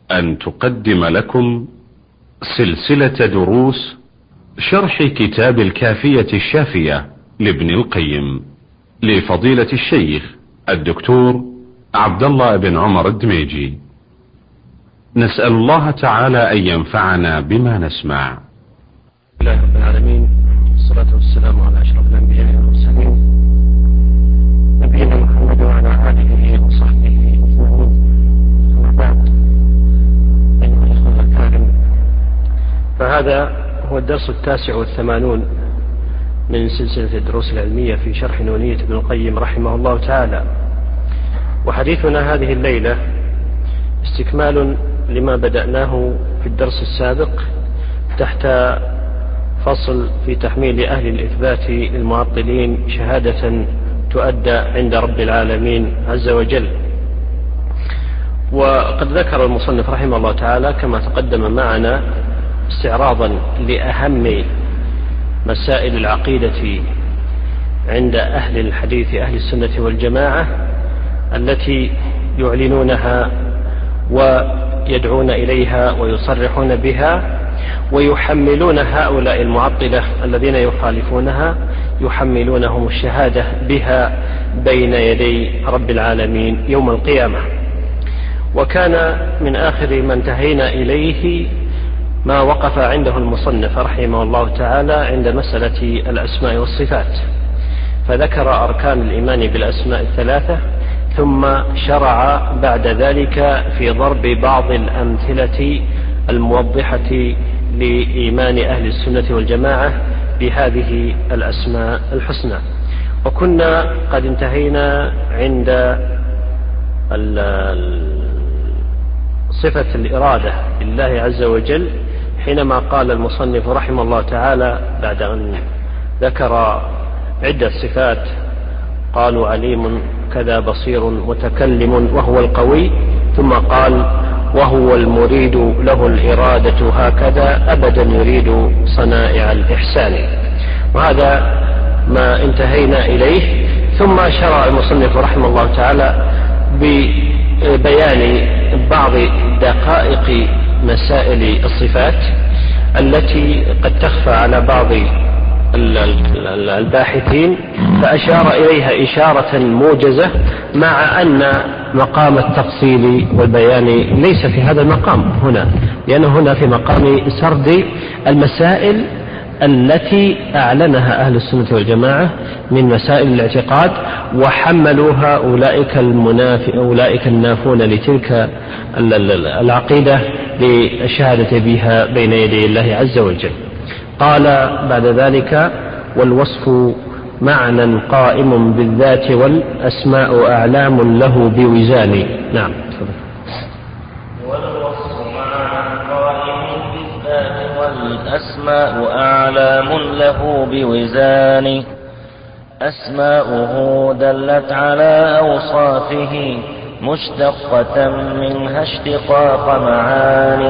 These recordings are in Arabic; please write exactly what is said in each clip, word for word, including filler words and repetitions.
أن تقدم لكم سلسلة دروس شرح كتاب الكافية الشافية لابن القيم لفضيلة الشيخ الدكتور عبد الله بن عمر الدميجي. نسأل الله تعالى أن ينفعنا بما نسمع. الله رب العالمين، والصلاة والسلام على أشرف الأنبياء والمرسلين نبينا محمد وعلى آله وصحبه أجمعين. ثم بعد، أيها الأخوة الكرام، فهذا هو الدرس التاسع والثمانون من سلسلة الدروس العلمية في شرح نونية ابن القيم رحمه الله تعالى، وحديثنا هذه الليلة استكمال لما بدأناه في الدرس السابق تحت فصل في تحميل أهل الإثبات للمعطلين شهادة تؤدى عند رب العالمين عز وجل. وقد ذكر المصنف رحمه الله تعالى كما تقدم معنا استعراضا لأهم مسائل العقيدة عند أهل الحديث أهل السنة والجماعة التي يعلنونها ويدعون إليها ويصرحون بها، ويحملون هؤلاء المعطلة الذين يخالفونها يحملونهم الشهادة بها بين يدي رب العالمين يوم القيامة. وكان من آخر ما انتهينا إليه ما وقف عنده المصنف رحمه الله تعالى عند مسألة الأسماء والصفات، فذكر أركان الإيمان بالأسماء الثلاثة، ثم شرع بعد ذلك في ضرب بعض الأمثلة الموضحة لإيمان أهل السنة والجماعة بهذه الأسماء الحسنى. وكنا قد انتهينا عند صفة الإرادة لله عز وجل، حينما قال المصنف رحمه الله تعالى بعد أن ذكر عدة صفات قالوا عليم كذا بصير متكلم وهو القوي، ثم قال وهو المريد له الإرادة هكذا أبدا يريد صنائع الإحسان. وهذا ما انتهينا إليه. ثم شرع المصنف رحمه الله تعالى ببيان بعض دقائق مسائل الصفات التي قد تخفى على بعض الباحثين، فأشار إليها إشارة موجزة، مع أن مقام التفصيل والبيان ليس في هذا المقام هنا، لأنه هنا في مقام سرد المسائل التي أعلنها أهل السنة والجماعة من مسائل الاعتقاد، وحملوها أولئك المناف أولئك النافون لتلك العقيدة للشهادة بها بين يدي الله عز وجل. قال بعد ذلك والوصف معنى قائم بالذات والأسماء أعلام له بوزان. نعم. والوصف معنى قائم بالذات والأسماء أعلام له بوزان. أسماؤه دلت على أوصافه مشتقة منها اشتقاق معاني،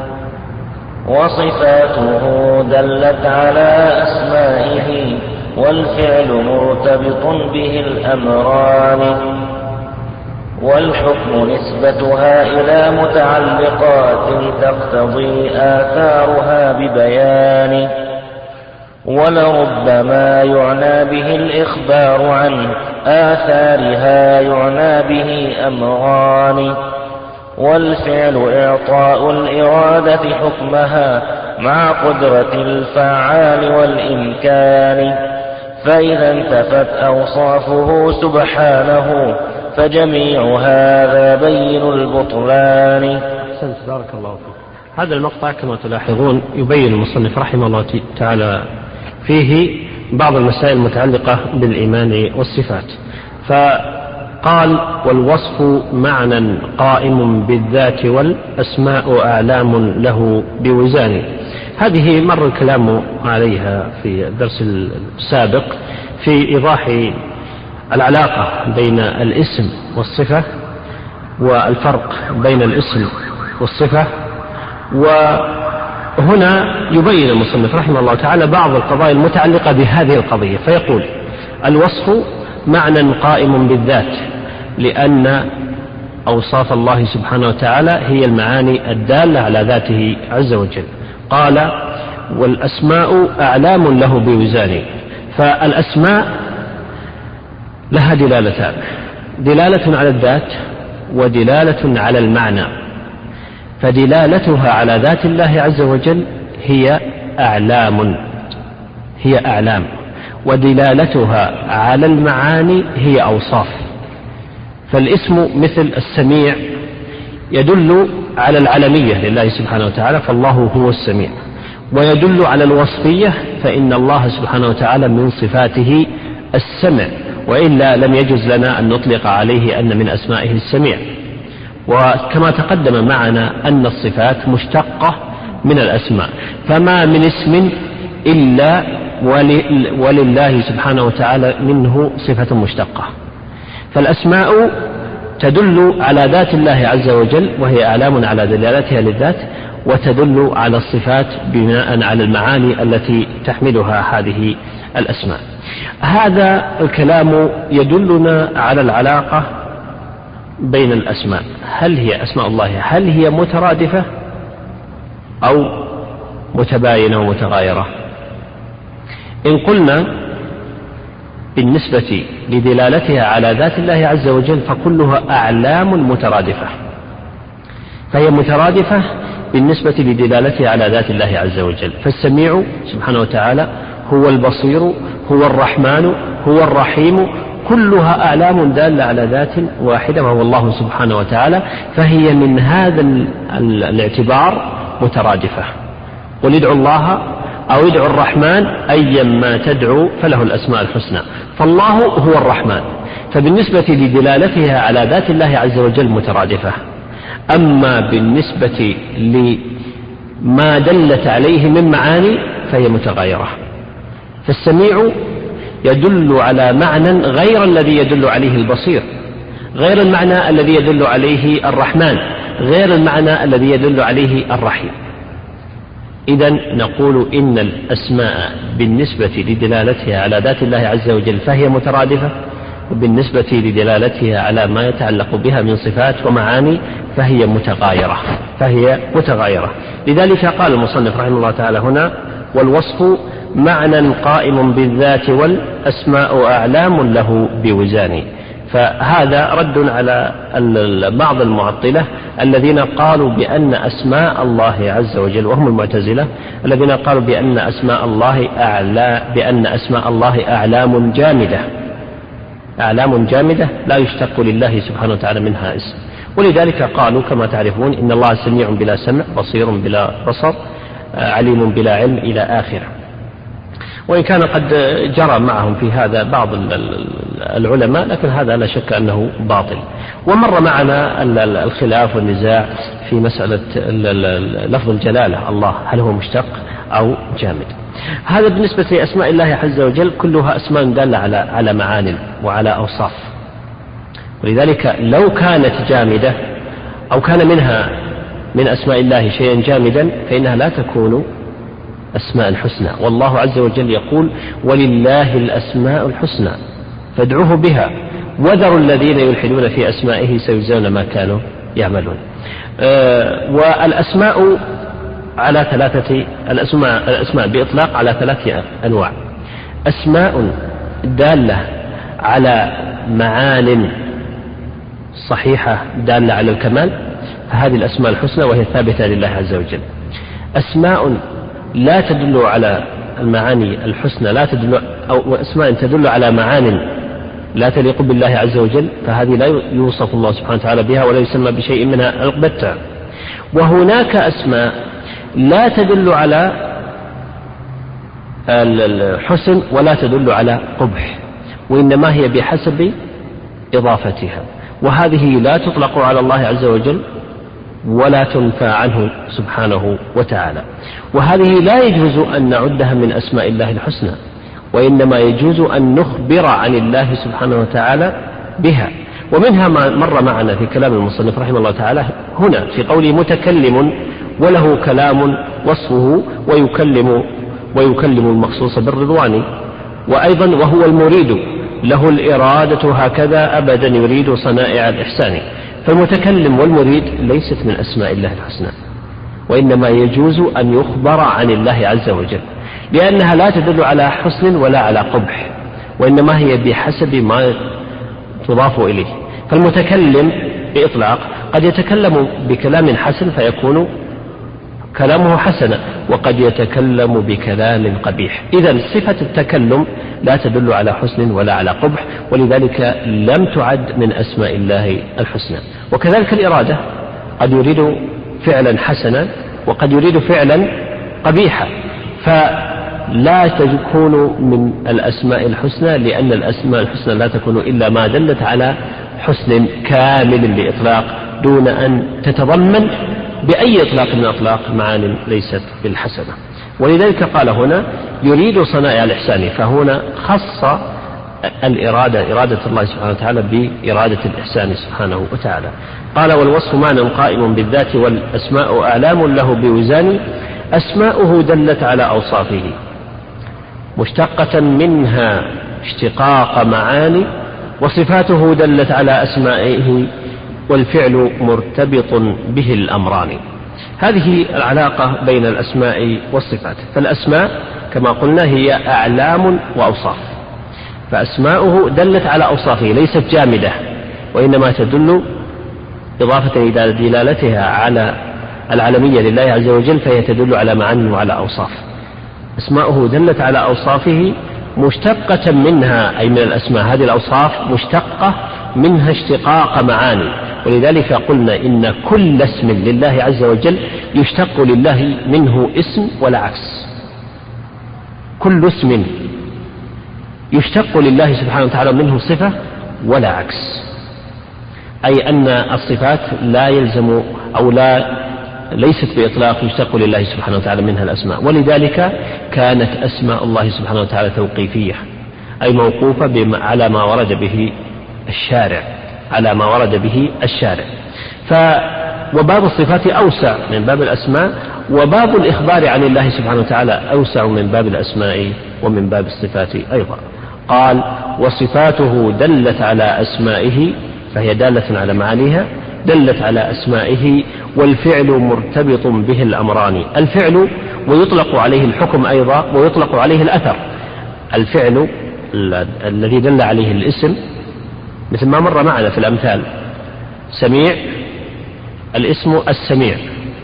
وصفاته دلت على أسمائه والفعل مرتبط به الأمران، والحكم نسبتها إلى متعلقات تقتضي آثارها ببيان، ولربما يعنى به الإخبار عن آثارها يعنى به أمران، والفعل إعطاء الإرادة حكمها مع قدرة الفعال والإمكان، فإذا انتفت أوصافه سبحانه فجميع هذا بين البطلان. بارك الله فيك. هذا المقطع كما تلاحظون يبين المصنف رحمه الله تعالى فيه بعض المسائل المتعلقة بالإيمان والصفات، فقال والوصف معنى قائم بالذات والأسماء أعلام له بوزان. هذه مر الكلام عليها في الدرس السابق في إيضاح العلاقة بين الاسم والصفة والفرق بين الاسم والصفة. وهنا يبين المصنف رحمه الله تعالى بعض القضايا المتعلقة بهذه القضية، فيقول الوصف معنى قائم بالذات، لأن أوصاف الله سبحانه وتعالى هي المعاني الدالة على ذاته عز وجل. قال: والأسماء أعلام له بوزان. فالأسماء لها دلالتان: دلالة على الذات ودلالة على المعنى. فدلالتها على ذات الله عز وجل هي أعلام هي أعلام ودلالتها على المعاني هي أوصاف. فالاسم مثل السميع يدل على العلمية لله سبحانه وتعالى، فالله هو السميع، ويدل على الوصفية، فإن الله سبحانه وتعالى من صفاته السمع، وإلا لم يجوز لنا أن نطلق عليه أن من أسمائه السميع. وكما تقدم معنا أن الصفات مشتقة من الأسماء، فما من اسم إلا ولله سبحانه وتعالى منه صفة مشتقة. فالأسماء تدل على ذات الله عز وجل وهي أعلام على دلالتها للذات، وتدل على الصفات بناء على المعاني التي تحملها هذه الأسماء. هذا الكلام يدلنا على العلاقة بين الأسماء. هل هي أسماء الله هل هي مترادفة أو متباينة ومتغايرة؟ إن قلنا بالنسبة لدلالتها على ذات الله عز وجل فكلها أعلام مترادفة، فهي مترادفة بالنسبة لدلالتها على ذات الله عز وجل. فالسميع سبحانه وتعالى هو البصير، هو الرحمن، هو الرحيم، كلها أعلام دالة على ذات واحدة وهو الله سبحانه وتعالى، فهي من هذا الاعتبار مترادفة. قل ادعوا الله أو ادعوا الرحمن أيا ما تدعو فله الأسماء الحسنى، فالله هو الرحمن، فبالنسبة لدلالتها على ذات الله عز وجل مترادفة. أما بالنسبة لما دلت عليه من معاني فهي متغايرة. فالسميع يدل على معنى غير الذي يدل عليه البصير، غير المعنى الذي يدل عليه الرحمن، غير المعنى الذي يدل عليه الرحيم. إذن نقول إن الأسماء بالنسبة لدلالتها على ذات الله عز وجل فهي مترادفة، وبالنسبة لدلالتها على ما يتعلق بها من صفات ومعاني فهي متغايرة فهي متغايرة لذلك قال المصنف رحمه الله تعالى هنا: والوصف معنى قائم بالذات والأسماء أعلام له بوزان. فهذا رد على بعض المعطلة الذين قالوا بأن أسماء الله عز وجل، وهم المعتزلة الذين قالوا بأن أسماء الله أعلى بأن أسماء الله أعلام جامدة أعلام جامدة لا يشتق لله سبحانه وتعالى منها اسم. ولذلك قالوا كما تعرفون: إن الله سميع بلا سمع، بصير بلا بصر، عليم بلا علم، إلى آخره. وإن كان قد جرى معهم في هذا بعض العلماء، لكن هذا لا شك أنه باطل. ومر معنا الخلاف والنزاع في مسألة لفظ الجلالة الله، هل هو مشتق أو جامد؟ هذا بالنسبة لأسماء الله عز وجل كلها أسماء دالة على على معان وعلى أوصاف. ولذلك لو كانت جامدة أو كان منها من أسماء الله شيئا جامدا فإنها لا تكون أسماء الحسنى. والله عز وجل يقول: ولله الأسماء الحسنى فادعوه بها وذروا الذين يلحدون في أسمائه سيجزون ما كانوا يعملون. أه والأسماء على ثلاثة الأسماء, الأسماء بإطلاق على ثلاثة أنواع: أسماء دالة على معان صحيحة دالة على الكمال، فهذه الأسماء الحسنى وهي ثابتة لله عز وجل. أسماء لا تدل على المعاني الحسنى، لا تدل أو أسماء تدل على معان لا تليق بالله عز وجل، فهذه لا يوصف الله سبحانه وتعالى بها ولا يسمى بشيء منها البتة. وهناك أسماء لا تدل على الحسن ولا تدل على قبح، وإنما هي بحسب إضافتها، وهذه لا تطلق على الله عز وجل ولا تنفى عنه سبحانه وتعالى. وهذه لا يجوز أن نعدها من أسماء الله الحسنى، وإنما يجوز أن نخبر عن الله سبحانه وتعالى بها. ومنها ما مر معنا في كلام المصنف رحمه الله تعالى هنا في قوله: متكلم وله كلام وصفه ويكلم ويكلم المخصوص بالرضوان. وأيضا: وهو المريد له الإرادة هكذا أبدا يريد صنائع الإحسان. فالمتكلم والمريد ليست من أسماء الله الحسنى، وإنما يجوز أن يخبر عن الله عز وجل، لأنها لا تدل على حسن ولا على قبح، وإنما هي بحسب ما تضاف إليه. فالمتكلم بإطلاق قد يتكلم بكلام حسن فيكون كلامه حسنا، وقد يتكلم بكلام قبيح. إذن صفة التكلم لا تدل على حسن ولا على قبح، ولذلك لم تعد من أسماء الله الحسنى. وكذلك الإرادة، قد يريد فعلا حسنا وقد يريد فعلا قبيحا، فلا تكون من الأسماء الحسنى، لأن الأسماء الحسنى لا تكون إلا ما دلت على حسن كامل بإطلاق، دون أن تتضمن بأي إطلاق من أطلاق معان ليست بالحسنة. ولذلك قال هنا يريد صنائع الإحسان، فهنا خص الإرادة إرادة الله سبحانه وتعالى بإرادة الإحسان سبحانه وتعالى. قال والوصف معنى قائم بالذات، والأسماء أعلام له بوزان، أسماؤه دلت على أوصافه مشتقة منها اشتقاق معاني، وصفاته دلت على أسمائه، والفعل مرتبط به الأمران. هذه العلاقة بين الأسماء والصفات. فالأسماء كما قلنا هي أعلام وأوصاف، فأسماؤه دلت على أوصافه، ليست جامدة، وإنما تدل إضافة إلى دلالتها على العلمية لله عز وجل، فهي تدل على معاني وعلى أوصاف. أسماؤه دلت على أوصافه مشتقة منها، أي من الأسماء، هذه الأوصاف مشتقة منها اشتقاق معاني. ولذلك قلنا إن كل اسم لله عز وجل يشتق لله منه اسم ولا عكس. كل اسم يشتق لله سبحانه وتعالى منه صفة ولا عكس، أي أن الصفات لا يلزم أو لا ليست بإطلاق يشتق لله سبحانه وتعالى منها الأسماء. ولذلك كانت أسماء الله سبحانه وتعالى توقيفية، أي موقوفة على ما ورد به الشارع، على ما ورد به الشارع. ف وباب الصفات أوسع من باب الأسماء، وباب الإخبار عن الله سبحانه وتعالى أوسع من باب الأسماء ومن باب الصفات أيضا. قال وصفاته دلت على أسمائه، فهي دالة على معانيها، دلت على أسمائه، والفعل مرتبط به الأمران. الفعل ويطلق عليه الحكم أيضا، ويطلق عليه الأثر. الفعل الذي دل عليه الاسم مثل ما مر معنا في الأمثال، سميع، الاسم السميع،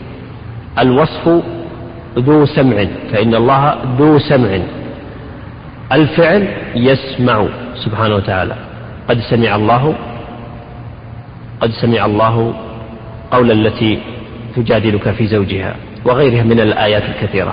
الوصف ذو سمع، فإن الله ذو سمع. الفعل يسمع سبحانه وتعالى، قد سمع الله قد سمع الله قول التي تجادلك في زوجها، وغيرها من الآيات الكثيرة.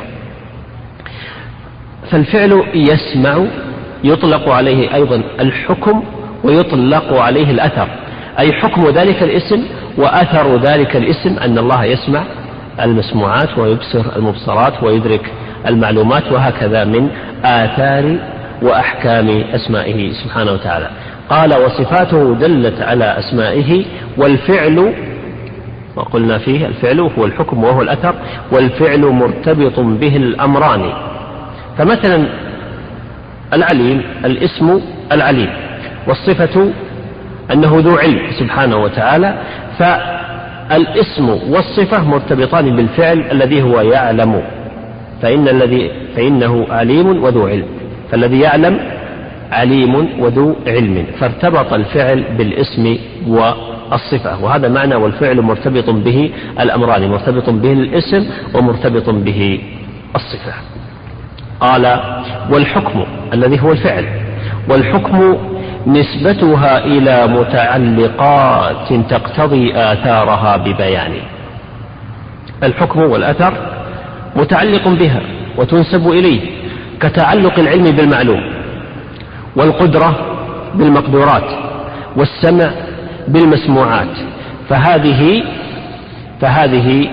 فالفعل يسمع يطلق عليه أيضا الحكم، ويطلق عليه الأثر، أي حكم ذلك الاسم وأثر ذلك الاسم أن الله يسمع المسموعات ويبصر المبصرات ويدرك المعلومات، وهكذا من آثار وأحكام أسمائه سبحانه وتعالى. قال وصفاته دلت على أسمائه، والفعل وقلنا فيه الفعل هو الحكم وهو الأثر، والفعل مرتبط به الأمران. فمثلا العليم الاسم العليم، والصفة أنه ذو علم سبحانه وتعالى، فالاسم والصفة مرتبطان بالفعل الذي هو يعلم، فإن الذي فإنه عليم وذو علم، فالذي يعلم عليم وذو علم، فارتبط الفعل بالاسم والصفة، وهذا معنى والفعل مرتبط به الأمران، مرتبط به الاسم ومرتبط به الصفة. قال والحكم الذي هو الفعل، والحكم نسبتها إلى متعلقات تقتضي آثارها ببيان. الحكم والأثر متعلق بها وتنسب إليه، كتعلق العلم بالمعلوم، والقدرة بالمقدورات، والسمع بالمسموعات، فهذه فهذه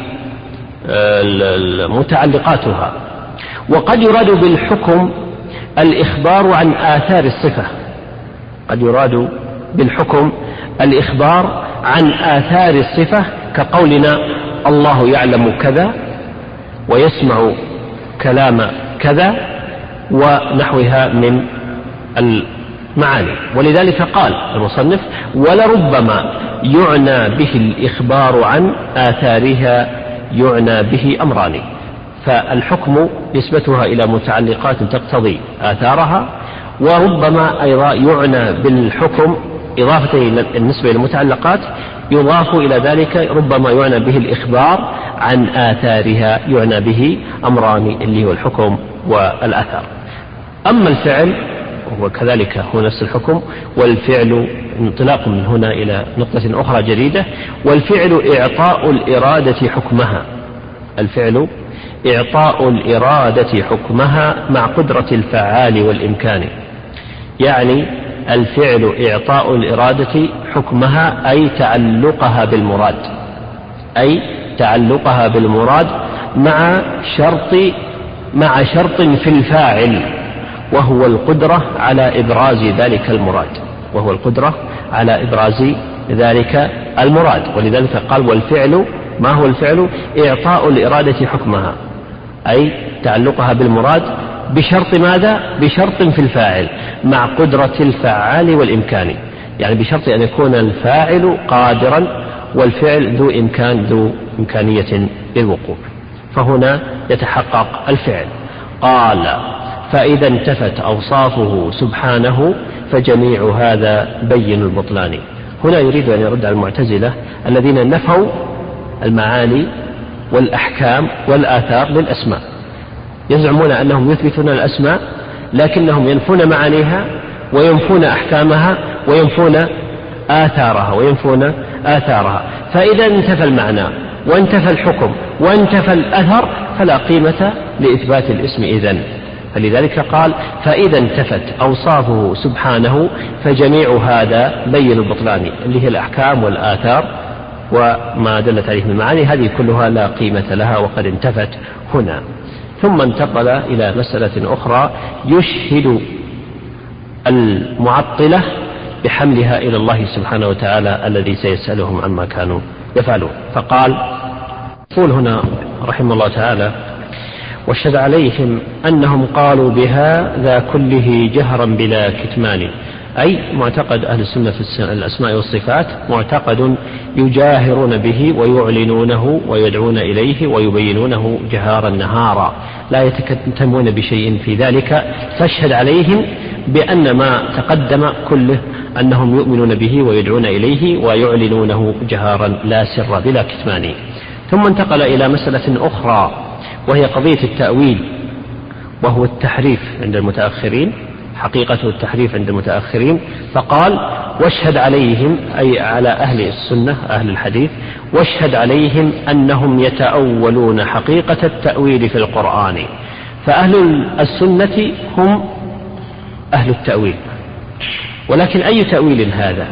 متعلقاتها. وقد يراد بالحكم الإخبار عن آثار الصفة، قد يراد بالحكم الإخبار عن آثار الصفة، كقولنا الله يعلم كذا ويسمع كلام كذا ونحوها من المعاني. ولذلك قال المصنف ولربما يعنى به الإخبار عن آثارها يعنى به أمران. فالحكم نسبتها إلى متعلقات تقتضي آثارها، وربما أيضا يعنى بالحكم إضافة النسبة إلى المتعلقات يضاف إلى ذلك ربما يعنى به الإخبار عن آثارها يعنى به أمران اللي هو الحكم والآثار. أما الفعل وهو كذلك هو نفس الحكم، والفعل انطلاق من هنا إلى نقطة أخرى جديدة، والفعل إعطاء الإرادة حكمها. الفعل إعطاء الإرادة حكمها مع قدرة الفعال والإمكان. يعني الفعل إعطاء الإرادة حكمها أي تعلقها بالمراد، أي تعلقها بالمراد مع شرط مع شرط في الفاعل، وهو القدرة على إبراز ذلك المراد وهو القدرة على إبراز ذلك المراد ولذلك قال والفعل. ما هو الفعل؟ إعطاء الإرادة حكمها أي تعلقها بالمراد بشرط ماذا؟ بشرط في الفاعل مع قدرة الفعال والإمكان. يعني بشرط أن يكون الفاعل قادرا والفعل ذو إمكان ذو إمكانية للوقوع، فهنا يتحقق الفعل. قال فإذا انتفت أوصافه سبحانه فجميع هذا بين البطلان. هنا يريد أن يرد على المعتزلة الذين نفوا المعاني والأحكام والآثار للأسماء. يزعمون أنهم يثبتون الأسماء لكنهم ينفون معانيها وينفون أحكامها وينفون آثارها وينفون آثارها فإذا انتفى المعنى وانتفى الحكم وانتفى الأثر فلا قيمة لإثبات الاسم إذن. فلذلك قال فإذا انتفت أوصافه سبحانه فجميع هذا بين البطلان، اللي هي الأحكام والآثار وما دلت عليه من المعاني، هذه كلها لا قيمة لها وقد انتفت هنا. ثم انتقل إلى مسألة أخرى يشهد المعطلة بحملها إلى الله سبحانه وتعالى الذي سيسألهم عما كانوا يفعلون. فقال يقول هنا رحمه الله تعالى واشهد عليهم أنهم قالوا بهذا كله جهرا بلا كتمان، أي معتقد أهل السنة في الأسماء والصفات معتقد يجاهرون به ويعلنونه ويدعون إليه ويبينونه جهارا نهارا لا يتكتمون بشيء في ذلك. فاشهد عليهم بأن ما تقدم كله أنهم يؤمنون به ويدعون إليه ويعلنونه جهارا لا سر بلا كتمان. ثم انتقل إلى مسألة أخرى وهي قضية التأويل، وهو التحريف عند المتأخرين، حقيقته التحريف عند المتأخرين. فقال واشهد عليهم أي على أهل السنة أهل الحديث، واشهد عليهم أنهم يتأولون حقيقة التأويل في القرآن. فأهل السنة هم أهل التأويل، ولكن أي تأويل هذا؟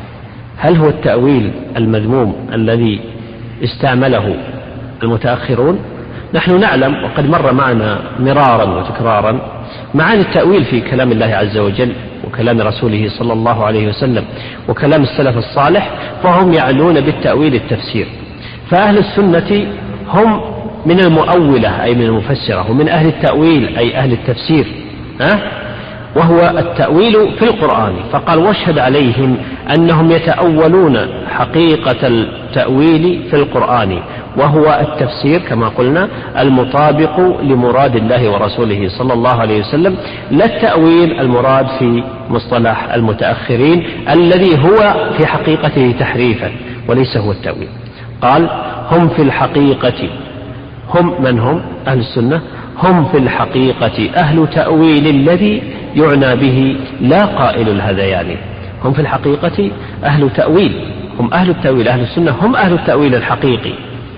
هل هو التأويل المذموم الذي استعمله المتأخرون؟ نحن نعلم وقد مر معنا مرارا وتكرارا معاني التأويل في كلام الله عز وجل وكلام رسوله صلى الله عليه وسلم وكلام السلف الصالح، فهم يعنون بالتأويل التفسير. فأهل السنة هم من المؤولة أي من المفسرة، ومن أهل التأويل أي أهل التفسير، ها؟ وهو التأويل في القرآن. فقال واشهد عليهم أنهم يتأولون حقيقة التأويل في القرآن، وهو التفسير كما قلنا المطابق لمراد الله ورسوله صلى الله عليه وسلم، لا التأويل المراد في مصطلح المتأخرين الذي هو في حقيقته تحريفا وليس هو التأويل. قال هم في الحقيقة، هم من هم؟ أهل السنة هم في الحقيقة أهل تأويل الذي يعنى به لا قائل الهذيان. هم في الحقيقة أهل تأويل، هم أهل التأويل. أهل السنة هم أهل التأويل الحقيقي،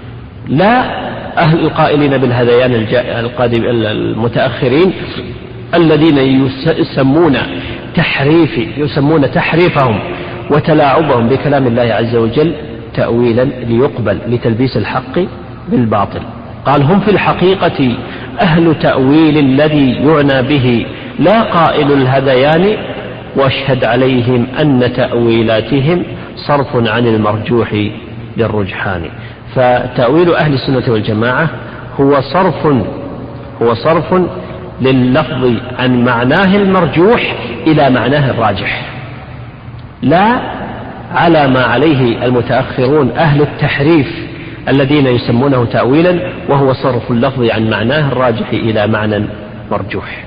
لا أهل القائلين بالهذيان القادم المتأخرين الذين يسمون تحريف يسمون تحريفهم وتلاعبهم بكلام الله عز وجل تأويلا ليقبل لتلبيس الحق بالباطل. قال هم في الحقيقة أهل تأويل الذي يعنى به لا قائل الهذيان، واشهد عليهم أن تأويلاتهم صرف عن المرجوح للرجحان. فتأويل أهل السنة والجماعة هو صرف هو صرف لللفظ عن معناه المرجوح إلى معناه الراجح، لا على ما عليه المتأخرون أهل التحريف الذين يسمونه تأويلا، وهو صرف اللفظ عن معناه الراجح إلى معنى مرجوح.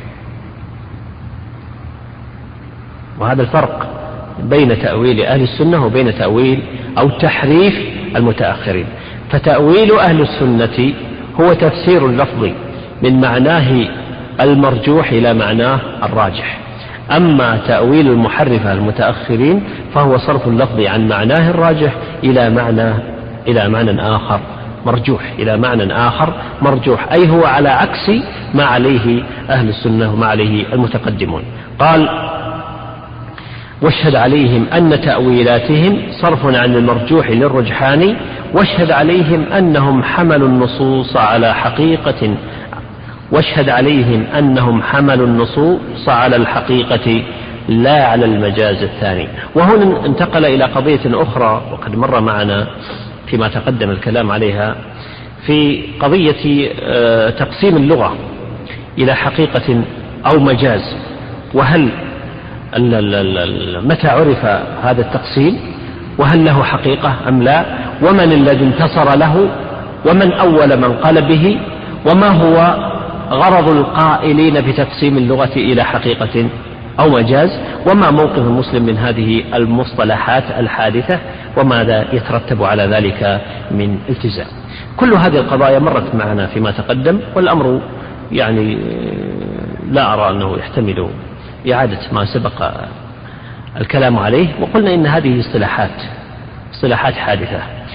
وهذا الفرق بين تأويل أهل السنة وبين تأويل أو تحريف المتأخرين. فتأويل أهل السنة هو تفسير اللفظ من معناه المرجوح إلى معناه الراجح، أما تأويل المحرفة المتأخرين فهو صرف اللفظ عن معناه الراجح إلى معنى إلى معنى آخر مرجوح إلى معنى آخر مرجوح أي هو على عكس ما عليه أهل السنة وما عليه المتقدمون. قال: واشهد عليهم أن تأويلاتهم صرف عن المرجوح للرجحان، واشهد عليهم أنهم حملوا النصوص على حقيقة واشهد عليهم أنهم حملوا النصوص على الحقيقة لا على المجاز الثاني. وهنا انتقل إلى قضية أخرى وقد مر معنا فيما تقدم الكلام عليها، في قضية تقسيم اللغة إلى حقيقة أو مجاز، وهل متى عرف هذا التقسيم، وهل له حقيقة أم لا، ومن الذي انتصر له، ومن أول من قال به، وما هو غرض القائلين بتقسيم اللغة إلى حقيقة أو مجاز، وما موقف المسلم من هذه المصطلحات الحادثة، وماذا يترتب على ذلك من التزام. كل هذه القضايا مرت معنا فيما تقدم، والأمر يعني لا أرى أنه يحتمل إعادة ما سبق الكلام عليه. وقلنا إن هذه اصطلاحات اصطلاحات حادثة،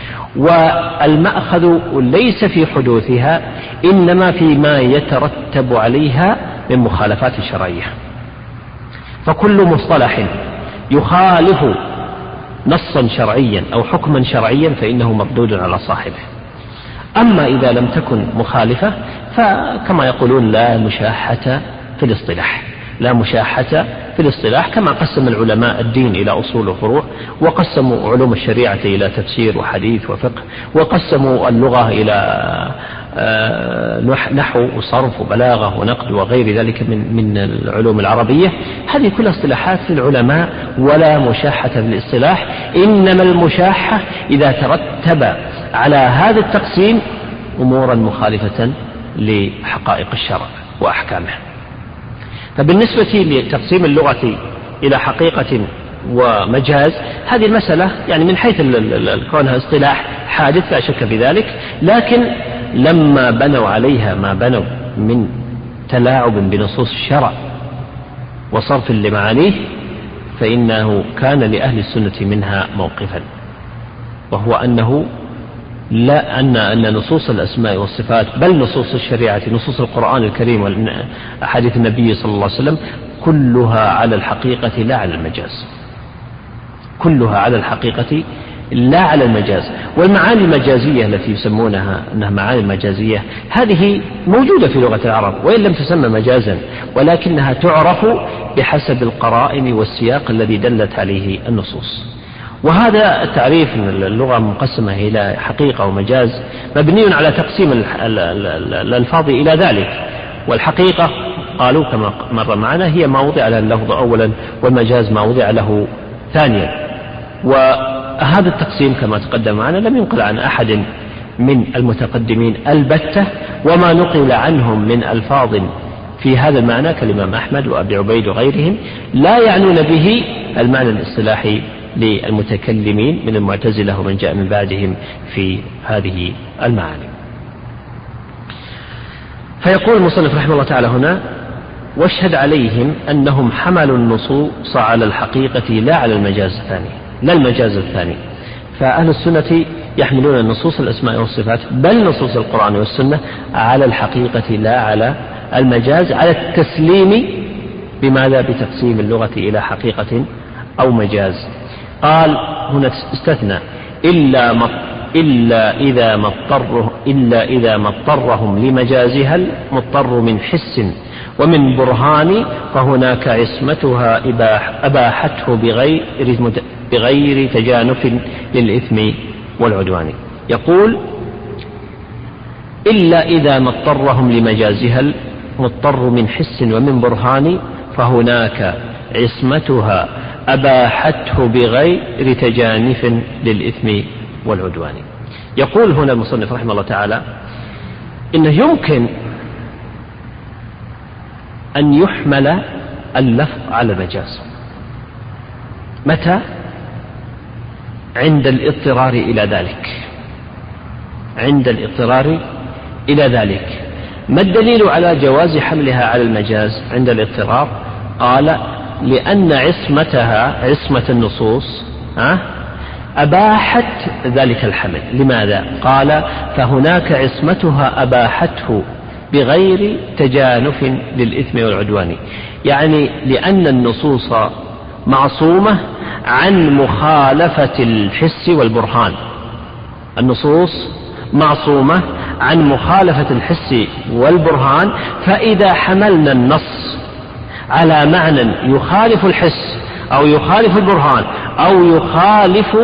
والمأخذ ليس في حدوثها إنما فيما يترتب عليها من مخالفات شرعية. فكل مصطلح يخالف نصا شرعيا أو حكما شرعيا فإنه مردود على صاحبه. أما إذا لم تكن مخالفة فكما يقولون لا مشاحة في الاصطلاح، لا مشاحة في الاصطلاح، كما قسم العلماء الدين إلى أصول وفروع، وقسموا علوم الشريعة إلى تفسير وحديث وفقه، وقسموا اللغة إلى نحو وصرف وبلاغة ونقد وغير ذلك من من العلوم العربية. هذه كلها اصطلاحات للعلماء ولا مشاحة في الاصطلاح، إنما المشاحة إذا ترتب على هذا التقسيم أمورا مخالفة لحقائق الشرع وأحكامه. فبالنسبة لتقسيم اللغة إلى حقيقة ومجاز، هذه المسألة يعني من حيث كونها اصطلاح حادث لا شك في ذلك، لكن لما بنوا عليها ما بنوا من تلاعب بنصوص الشرع وصرف لمعانيه فإنه كان لأهل السنة منها موقفا، وهو أنه لا أن أن نصوص الأسماء والصفات بل نصوص الشريعة نصوص القرآن الكريم وأحاديث النبي صلى الله عليه وسلم كلها على الحقيقة لا على المجاز، كلها على الحقيقة لا على المجاز. والمعاني المجازية التي يسمونها أنها معاني مجازية هذه موجودة في لغة العرب وإن لم تسمى مجازا، ولكنها تعرف بحسب القرائن والسياق الذي دلت عليه النصوص. وهذا التعريف أن اللغة مقسمة إلى حقيقة ومجاز مبني على تقسيم الألفاظ إلى ذلك، والحقيقة قالوا كما مر معنا هي ما وضع لها اللفظ أولا، والمجاز ما وضع له ثانيا. وهذا التقسيم كما تقدم معنا لم ينقل عن أحد من المتقدمين البتة، وما نقل عنهم من ألفاظ في هذا المعنى كالإمام أحمد وأبي عبيد وغيرهم لا يعنون به المعنى الاصطلاحي للمتكلمين من المعتزلة ومن جاء من بعدهم في هذه المعاني. فيقول المصنف رحمه الله تعالى هنا: واشهد عليهم أنهم حملوا النصوص على الحقيقة لا على المجاز الثاني، لا المجاز الثاني. فأهل السنة يحملون النصوص الأسماء والصفات بل نصوص القرآن والسنة على الحقيقة لا على المجاز، على التسليم بماذا؟ بتقسيم اللغة إلى حقيقة أو مجاز. قال هنا استثنى إلا ما إلا إذا ما اضطره إلا إذا ما اضطرهم لمجازها المضطر من حس ومن برهان، فهناك عصمتها إباح أباحته بغير بغير تجانف للإثم والعدوان. يقول إلا إذا ما اضطرهم لمجازها المضطر من حس ومن برهان، فهناك عصمتها أباحته بغير تجانف للإثم والعدوان. يقول هنا المصنف رحمه الله تعالى إنه يمكن أن يحمل اللفظ على المجاز. متى؟ عند الاضطرار إلى ذلك. عند الاضطرار إلى ذلك. ما الدليل على جواز حملها على المجاز عند الاضطرار؟ قال لأن عصمتها عصمة النصوص أباحت ذلك الحمل. لماذا؟ قال فهناك عصمتها أباحته بغير تجانف للإثم والعدوان، يعني لأن النصوص معصومة عن مخالفة الحس والبرهان. النصوص معصومة عن مخالفة الحس والبرهان، فإذا حملنا النص على معنى يخالف الحس أو يخالف البرهان أو يخالف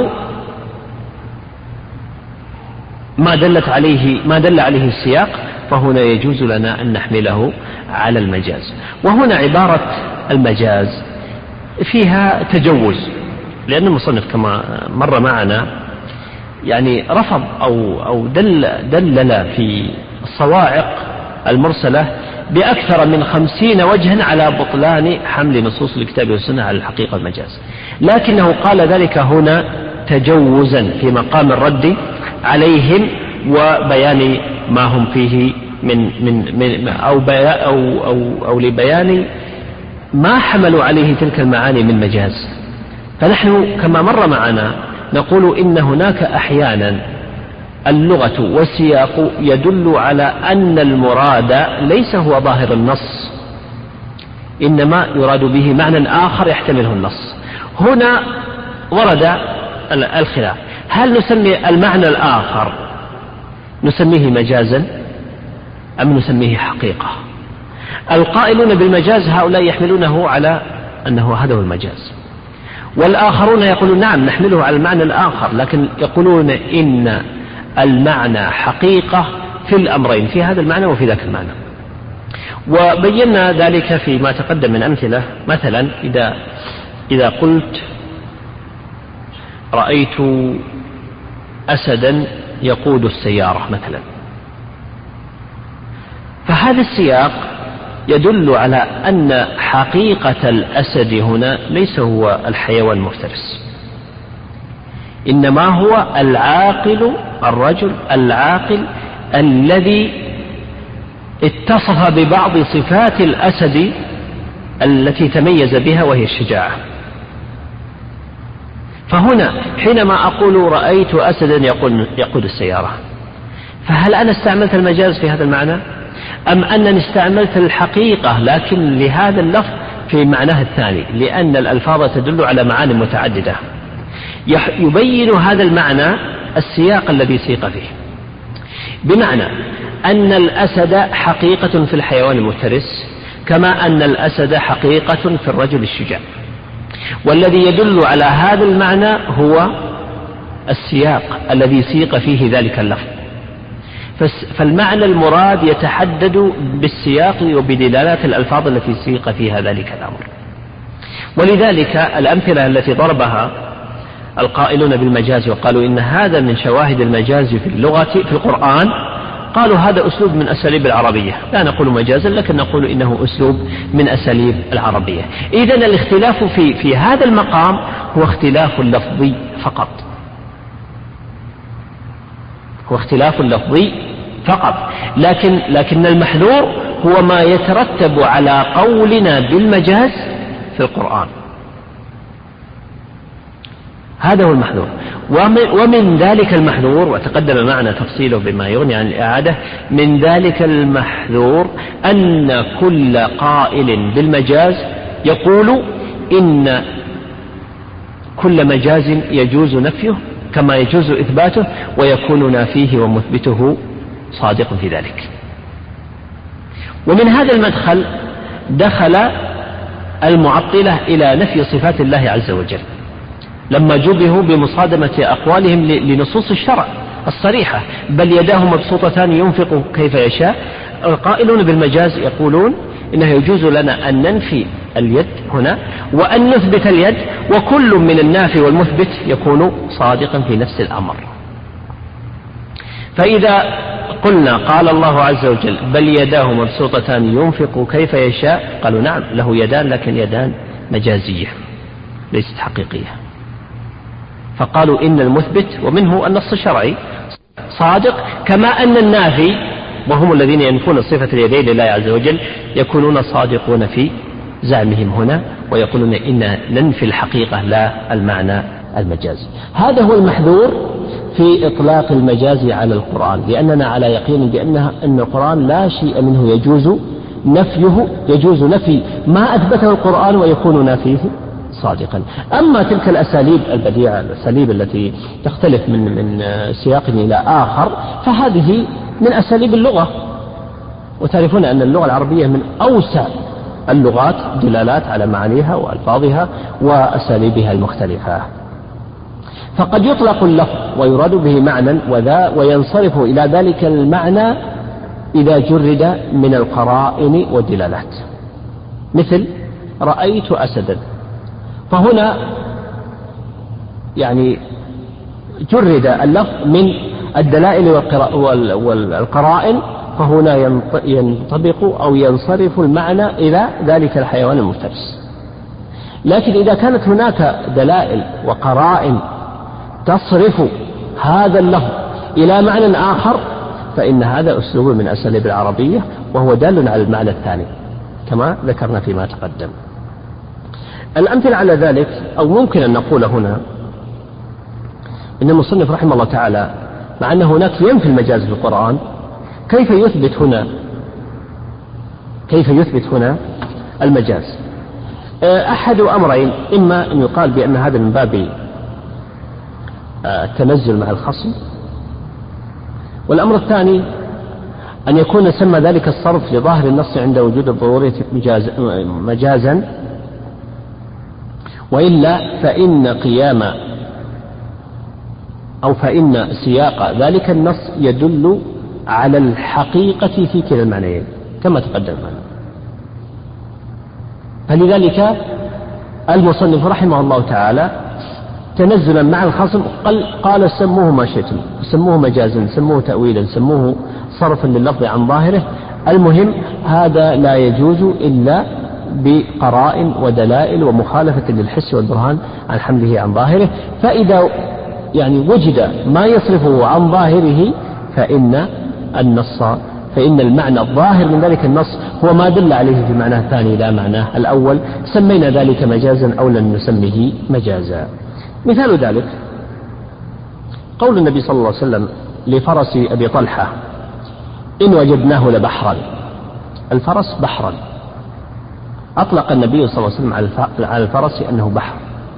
ما دلت عليه ما دل عليه السياق، فهنا يجوز لنا أن نحمله على المجاز. وهنا عبارة المجاز فيها تجوز، لأن المصنف كما مر معنا يعني رفض أو أو دل دلل في الصواعق المرسلة بأكثر من خمسين وجها على بطلان حمل نصوص الكتاب والسنة على الحقيقة المجاز، لكنه قال ذلك هنا تجوزا في مقام الرد عليهم وبيان ما هم فيه من من, من أو, أو, أو, أو لبيان ما حملوا عليه تلك المعاني من مجاز. فنحن كما مر معنا نقول إن هناك أحيانا اللغة والسياق يدل على أن المراد ليس هو ظاهر النص، إنما يراد به معنى آخر يحتمله النص. هنا ورد الخلاف، هل نسمي المعنى الآخر نسميه مجازا أم نسميه حقيقة؟ القائلون بالمجاز هؤلاء يحملونه على أنه هذا هو المجاز، والآخرون يقولون نعم نحمله على المعنى الآخر، لكن يقولون إن المعنى حقيقة في الأمرين، في هذا المعنى وفي ذاك المعنى. وبينا ذلك فيما تقدم من أمثلة. مثلا إذا إذا قلت رأيت أسدا يقود السيارة مثلا، فهذا السياق يدل على أن حقيقة الأسد هنا ليس هو الحيوان المفترس، إنما هو العاقل، الرجل العاقل الذي اتصف ببعض صفات الأسد التي تميز بها وهي الشجاعة. فهنا حينما أقول رأيت أسدا يقود السيارة، فهل أنا استعملت المجاز في هذا المعنى أم أنني استعملت الحقيقة لكن لهذا اللفظ في معناه الثاني؟ لأن الألفاظ تدل على معاني متعددة. يبين هذا المعنى السياق الذي سيق فيه، بمعنى أن الأسد حقيقة في الحيوان المفترس كما أن الأسد حقيقة في الرجل الشجاع، والذي يدل على هذا المعنى هو السياق الذي سيق فيه ذلك اللفظ. فالمعنى المراد يتحدد بالسياق وبدلالات الألفاظ التي سيق فيها ذلك الأمر. ولذلك الأمثلة التي ضربها القائلون بالمجاز وقالوا إن هذا من شواهد المجاز في اللغة في القرآن، قالوا هذا أسلوب من أساليب العربية، لا نقول مجازا لكن نقول إنه أسلوب من أساليب العربية. إذن الاختلاف في, في هذا المقام هو اختلاف لفظي فقط، هو اختلاف لفظي فقط، لكن, لكن المحذور هو ما يترتب على قولنا بالمجاز في القرآن، هذا هو المحذور. ومن ذلك المحذور، وتقدم معنا تفصيله بما يغني عن الإعادة، من ذلك المحذور أن كل قائل بالمجاز يقول إن كل مجاز يجوز نفيه كما يجوز إثباته، ويكون نافيه ومثبته صادق في ذلك. ومن هذا المدخل دخل المعطلة إلى نفي صفات الله عز وجل لما جبهوا بمصادمة أقوالهم لنصوص الشرع الصريحة، بل يداه مبسوطتان ينفق كيف يشاء. القائلون بالمجاز يقولون إنه يجوز لنا أن ننفي اليد هنا وأن نثبت اليد، وكل من النافي والمثبت يكون صادقا في نفس الأمر. فإذا قلنا قال الله عز وجل بل يداه مبسوطتان ينفق كيف يشاء، قالوا نعم له يدان لكن يدان مجازية ليست حقيقية، فقالوا إن المثبت ومنه النص الشرعي صادق، كما أن النافي وهم الذين ينفون صفة اليدين لله عز وجل يكونون صادقون في زعمهم هنا ويقولون إن ننفي الحقيقة لا المعنى المجازي. هذا هو المحذور في إطلاق المجاز على القرآن، لأننا على يقين بأنها أن القرآن لا شيء منه يجوز نفيه، يجوز نفي ما أثبته القرآن ويكون نافيه صادقا. أما تلك الأساليب البديعة، الأساليب التي تختلف من من سياق إلى آخر، فهذه من أساليب اللغة، وتعرفون أن اللغة العربية من أوسع اللغات دلالات على معانيها وألفاظها وأساليبها المختلفة. فقد يطلق اللفظ ويراد به معنى وذا وينصرف إلى ذلك المعنى إذا جرد من القرائن والدلالات، مثل رأيت أسدا، فهنا يعني جرد اللفظ من الدلائل والقرائن، فهنا ينطبق أو ينصرف المعنى إلى ذلك الحيوان المفترس. لكن إذا كانت هناك دلائل وقرائن تصرف هذا اللفظ إلى معنى آخر، فإن هذا أسلوب من أساليب العربية وهو دال على المعنى الثاني كما ذكرنا فيما تقدم. الأمثلة على ذلك، أو ممكن أن نقول هنا إن المصنف رحمه الله تعالى مع أن هناك ينفي المجاز في القرآن، كيف يثبت هنا كيف يثبت هنا المجاز؟ أحد أمرين، إما أن يقال بأن هذا من باب التنزل مع الخصم، والأمر الثاني أن يكون سمى ذلك الصرف لظاهر النص عند وجود الضرورة مجاز مجازا، وإلا فإن قيام أو فإن سياق ذلك النص يدل على الحقيقة في كلا المعنيين كما تقدم معنا. فلذلك المصنف رحمه الله تعالى تنزلا مع الخصم قال, قال سموه ما شئتم، سموه مجازا، سموه تأويلا، سموه صرفا لللفظ عن ظاهره، المهم هذا لا يجوز إلا بقرائن ودلائل ومخالفة للحس والبرهان عن حمله عن ظاهره. فإذا يعني وجد ما يصرفه عن ظاهره فإن النص فإن المعنى الظاهر من ذلك النص هو ما دل عليه في معناه الثاني لا معناه الأول، سمينا ذلك مجازا أو لم نسميه مجازا. مثال ذلك قول النبي صلى الله عليه وسلم لفرس أبي طلحة إن وجدناه لبحرا، الفرس بحرا، أطلق النبي صلى الله عليه وسلم على الفرس أنه بحر،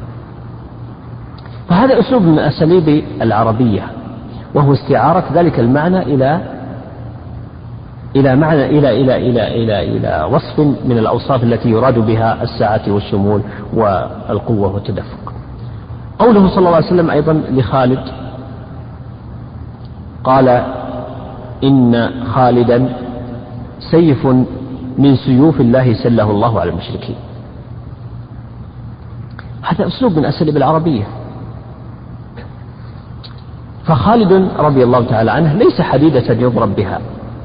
فهذا أسلوب من أساليب العربية، وهو استعارة ذلك المعنى إلى إلى معنى إلى إلى إلى إلى إلى وصف من الأوصاف التي يراد بها السعة والشمول والقوة والتدفق. قوله صلى الله عليه وسلم أيضا لخالد قال إن خالدا سيف من سيوف الله سله الله على المشركين، هذا أسلوب من أساليب العربية. فخالد رضي الله تعالى عنه ليس حديدة يضرب بها،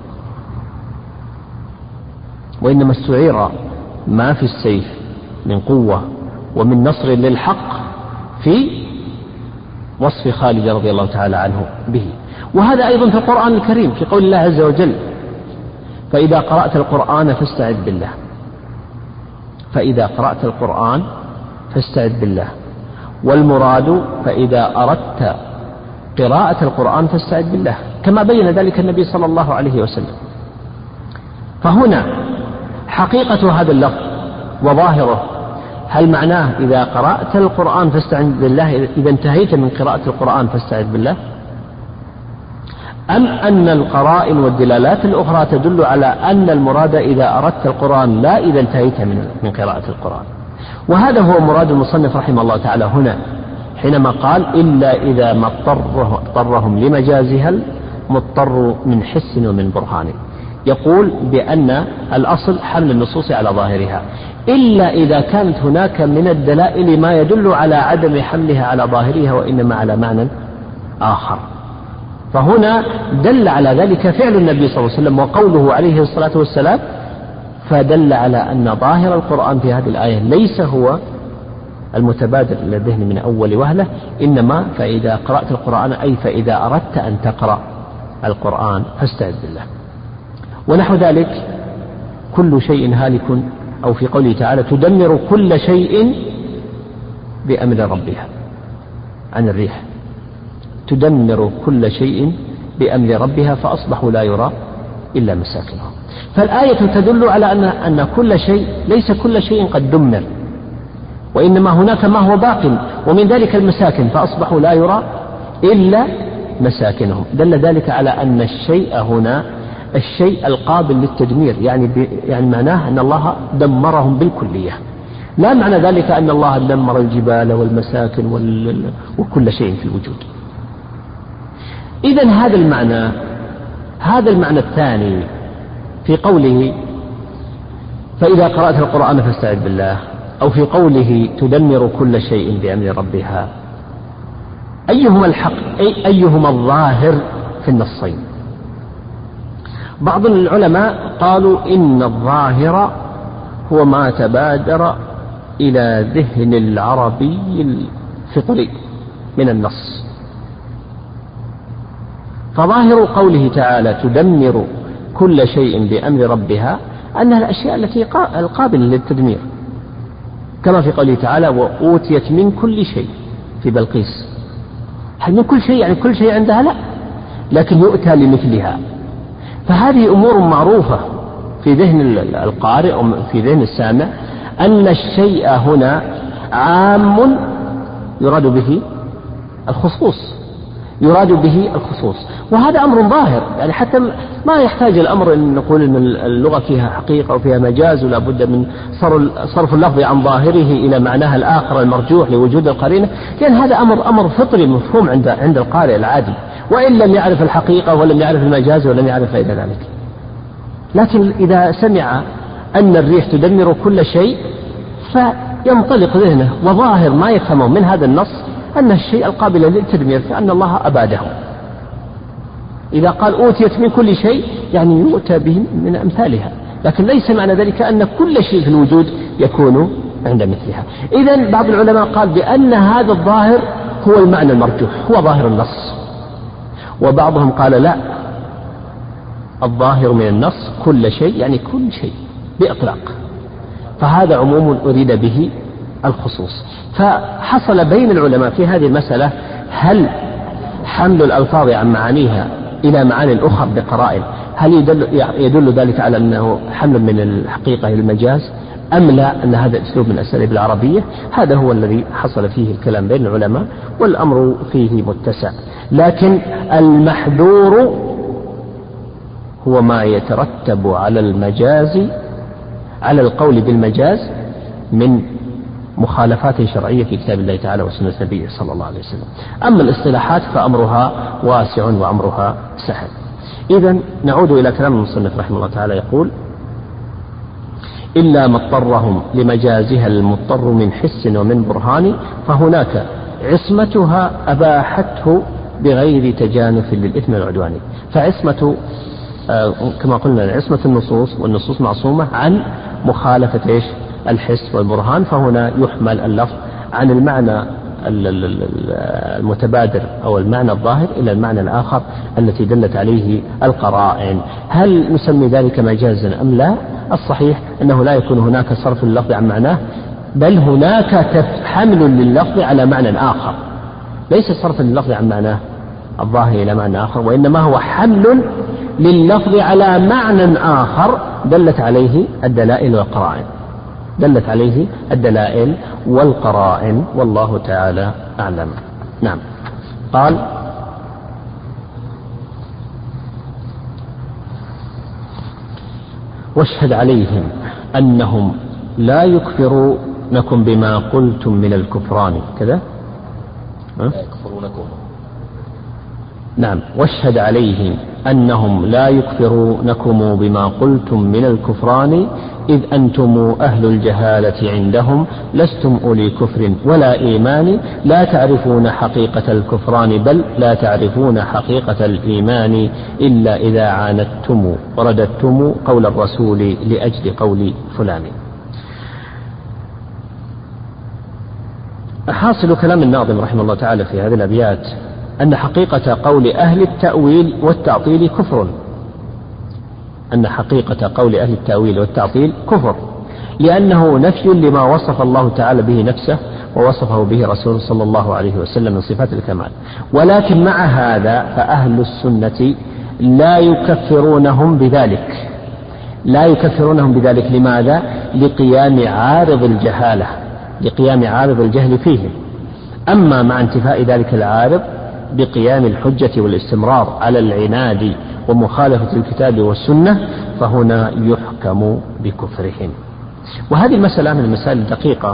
وإنما استعير ما في السيف من قوة ومن نصر للحق في وصف خالد رضي الله تعالى عنه به. وهذا أيضا في القرآن الكريم في قول الله عز وجل فإذا قرأت القرآن فاستعذ بالله، فإذا قرأت القرآن فاستعذ بالله، والمراد فإذا أردت قراءة القرآن فاستعذ بالله، كما بين ذلك النبي صلى الله عليه وسلم. فهنا حقيقة هذا اللفظ وظاهره، هل معناه إذا قرأت القرآن فاستعذ بالله إذا انتهيت من قراءة القرآن فاستعذ بالله، أم أن القرائن والدلالات الأخرى تدل على أن المراد إذا أردت القرآن لا إذا انتهيت من قراءة القرآن؟ وهذا هو مراد المصنف رحمه الله تعالى هنا حينما قال إلا إذا ما اضطرهم لمجازها المضطر من حس ومن برهان. يقول بأن الأصل حمل النصوص على ظاهرها، إلا إذا كانت هناك من الدلائل ما يدل على عدم حملها على ظاهرها وإنما على معنى آخر. فهنا دل على ذلك فعل النبي صلى الله عليه وسلم وقوله عليه الصلاة والسلام، فدل على أن ظاهر القرآن في هذه الآية ليس هو المتبادر إلى الذهن من أول وهلة، إنما فإذا قرأت القرآن أي فإذا أردت أن تقرأ القرآن فاستعذ بالله. ونحو ذلك كل شيء هالك، أو في قوله تعالى تدمر كل شيء بأمر ربها عن الريح، تدمر كل شيء بأمر ربها فأصبحوا لا يرى إلا مساكنهم. فالآية تدل على أن أن كل شيء ليس كل شيء قد دمر، وإنما هناك ما هو باق، ومن ذلك المساكن فأصبحوا لا يرى إلا مساكنهم. دل ذلك على أن الشيء هنا الشيء القابل للتدمير، يعني يعني معناه أن الله دمرهم بالكلية، لا معنى ذلك أن الله دمر الجبال والمساكن وكل شيء في الوجود. إذن هذا المعنى هذا المعنى الثاني في قوله فإذا قرأت القرآن فاستعذ بالله، أو في قوله تدمر كل شيء بأمر ربها، أيهما الحق أي أيهما الظاهر في النصين؟ بعض العلماء قالوا إن الظاهر هو ما تبادر إلى ذهن العربي الفطري من النص. فظاهر قوله تعالى تدمر كل شيء بأمر ربها أنها الأشياء التي القابلة للتدمير، كما في قوله تعالى وأوتيت من كل شيء في بلقيس. هل من كل شيء يعني كل شيء عندها؟ لا، لكن يؤتى لمثلها. فهذه أمور معروفة في ذهن القارئ أو في ذهن السامع أن الشيء هنا عام يراد به الخصوص، يراد به الخصوص، وهذا أمر ظاهر. يعني حتى ما يحتاج الأمر أن نقول أن اللغة فيها حقيقة وفيها مجاز ولا بد من صرف اللفظ عن ظاهره إلى معناها الآخر المرجوح لوجود القرينة، لأن هذا أمر أمر فطري مفهوم عند عند القارئ العادي، وإن لم يعرف الحقيقة ولم يعرف المجاز ولم يعرف إلى ذلك. لكن إذا سمع أن الريح تدمر كل شيء فينطلق ذهنه، وظاهر ما يفهمه من هذا النص أن الشيء القابل للتدمير فأن الله أباده. إذا قال أوتيت من كل شيء يعني يؤتى به من أمثالها، لكن ليس معنى ذلك أن كل شيء في الوجود يكون عند مثلها. إذن بعض العلماء قال بأن هذا الظاهر هو المعنى المرجوح، هو ظاهر النص، وبعضهم قال لا، الظاهر من النص كل شيء يعني كل شيء بإطلاق، فهذا عموم أريد به الخصوص. فحصل بين العلماء في هذه المسألة هل حمل الألفاظ عن معانيها إلى معاني أخرى بقرائن هل يدل, يدل ذلك على أنه حمل من الحقيقة إلى المجاز أم لا، أن هذا أسلوب من الأساليب العربية؟ هذا هو الذي حصل فيه الكلام بين العلماء، والأمر فيه متسع. لكن المحذور هو ما يترتب على المجاز، على القول بالمجاز من مخالفات شرعية في كتاب الله تعالى وسنة نبيه صلى الله عليه وسلم. أما الاصطلاحات فأمرها واسع وأمرها سهل. إذن نعود إلى كلام المصنف رحمه الله تعالى، يقول إلا ما اضطرهم لمجازها المضطر من حس ومن برهان فهناك عصمتها أباحته بغير تجانف للإثم والعدوان. فعصمة آه كما قلنا عصمة النصوص، والنصوص معصومة عن مخالفة إيش؟ الحس والبرهان، فهنا يحمل اللفظ عن المعنى المتبادر أو المعنى الظاهر إلى المعنى الآخر التي دلت عليه القرائن. هل نسمي ذلك مجازا أم لا؟ الصحيح أنه لا يكون هناك صرف اللفظ عن معناه، بل هناك حمل لللفظ على معنى آخر، ليس صرف اللفظ عن معناه الظاهر إلى معنى آخر، وإنما هو حمل لللفظ على معنى آخر دلت عليه الدلائل والقرائن، دلت عليه الدلائل والقرائن، والله تعالى أعلم. نعم. قال واشهد عليهم أنهم لا يكفرونكم بما قلتم من الكفران كذا لا يكفرونكم. نعم. واشهد عليهم أنهم لا يكفرونكم بما قلتم من الكفران إذ أنتم أهل الجهالة عندهم لستم أولي كفر ولا إيمان لا تعرفون حقيقة الكفران بل لا تعرفون حقيقة الإيمان إلا إذا عاندتم ورددتم قول الرسول لأجل قول فلان. حاصل كلام الناظم رحمه الله تعالى في هذه الأبيات أن حقيقة قول أهل التأويل والتعطيل كفر، أن حقيقة قول أهل التأويل والتعطيل كفر، لأنه نفي لما وصف الله تعالى به نفسه ووصفه به رسوله صلى الله عليه وسلم من صفات الكمال. ولكن مع هذا فأهل السنة لا يكفرونهم بذلك، لا يكفرونهم بذلك. لماذا؟ لقيام عارض الجهالة، لقيام عارض الجهل فيهم. أما مع انتفاء ذلك العارض بقيام الحجة والاستمرار على العناد ومخالفة الكتاب والسنة فهنا يحكم بكفرهم. وهذه المسألة من المسائل الدقيقة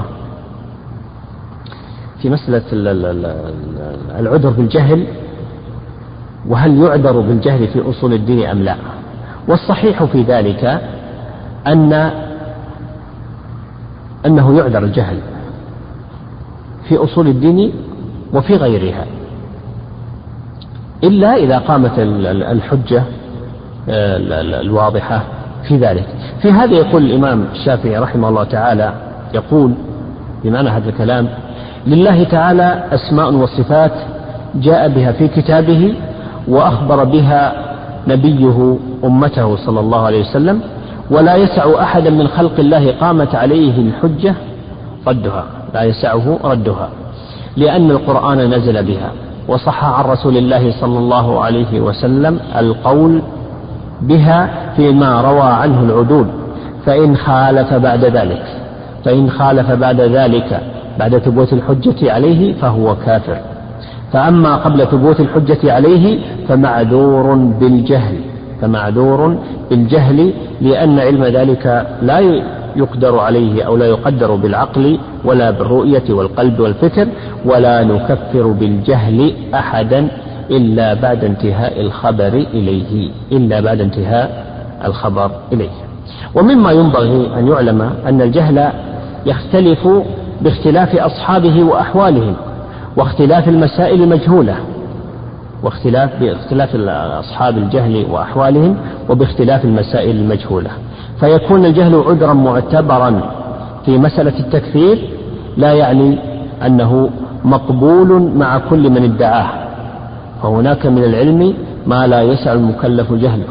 في مسألة العذر بالجهل، وهل يعذر بالجهل في أصول الدين أم لا. والصحيح في ذلك أن أنه يعذر الجهل في أصول الدين وفي غيرها، إلا إذا قامت الحجة الواضحة في ذلك. في هذا يقول الإمام الشافعي رحمه الله تعالى، يقول بمعنى هذا الكلام: لله تعالى أسماء وصفات جاء بها في كتابه وأخبر بها نبيه أمته صلى الله عليه وسلم، ولا يسع أحدا من خلق الله قامت عليه الحجة ردها، لا يسعه ردها، لأن القرآن نزل بها وصح عن رسول الله صلى الله عليه وسلم القول بها فيما روى عنه العدول. فإن خالف بعد ذلك فإن خالف بعد ذلك بعد ثبوت الحجة عليه فهو كافر. فأما قبل ثبوت الحجة عليه فمعذور بالجهل فمعذور بالجهل لأن علم ذلك لا يقدر عليه أو لا يقدر بالعقل ولا بالرؤية والقلب والفكر، ولا نكفر بالجهل أحدا إلا بعد انتهاء الخبر إليه إلا بعد انتهاء الخبر إليه. ومما ينبغي أن يعلم أن الجهل يختلف باختلاف أصحابه وأحوالهم، واختلاف المسائل المجهولة، واختلاف باختلاف أصحاب الجهل وأحوالهم وباختلاف المسائل المجهولة. فيكون الجهل عذرا معتبرا في مسألة التكفير لا يعني أنه مقبول مع كل من ادعاه، فهناك من العلم ما لا يسع المكلف جهله.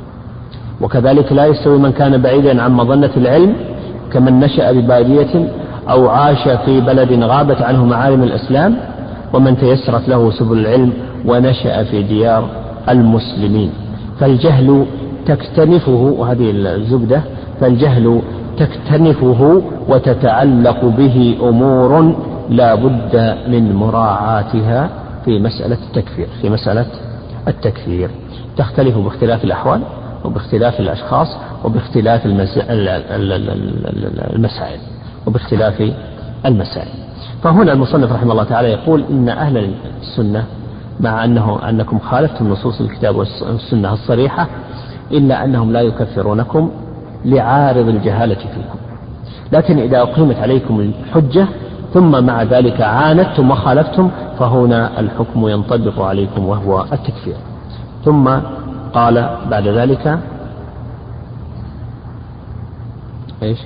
وكذلك لا يستوي من كان بعيدا عن مظنة العلم كمن نشأ ببادية أو عاش في بلد غابت عنه معالم الإسلام، ومن تيسرت له سبل العلم ونشأ في ديار المسلمين. فالجهل تكتنفه، وهذه الزبدة، فالجهل تكتنفه وتتعلق به أمور لا بد من مراعاتها في مسألة التكفير في مسألة التكفير تختلف باختلاف الأحوال وباختلاف الأشخاص وباختلاف المسائل وباختلاف المسائل. فهنا المصنف رحمه الله تعالى يقول إن أهل السنة مع أنه أنكم خالفتم نصوص الكتاب والسنة الصريحة إلا أنهم لا يكفرونكم لعارض الجهالة فيكم، لكن إذا أقيمت عليكم الحجة ثم مع ذلك عاندتم وخالفتم فهنا الحكم ينطبق عليكم وهو التكفير. ثم قال بعد ذلك إيش؟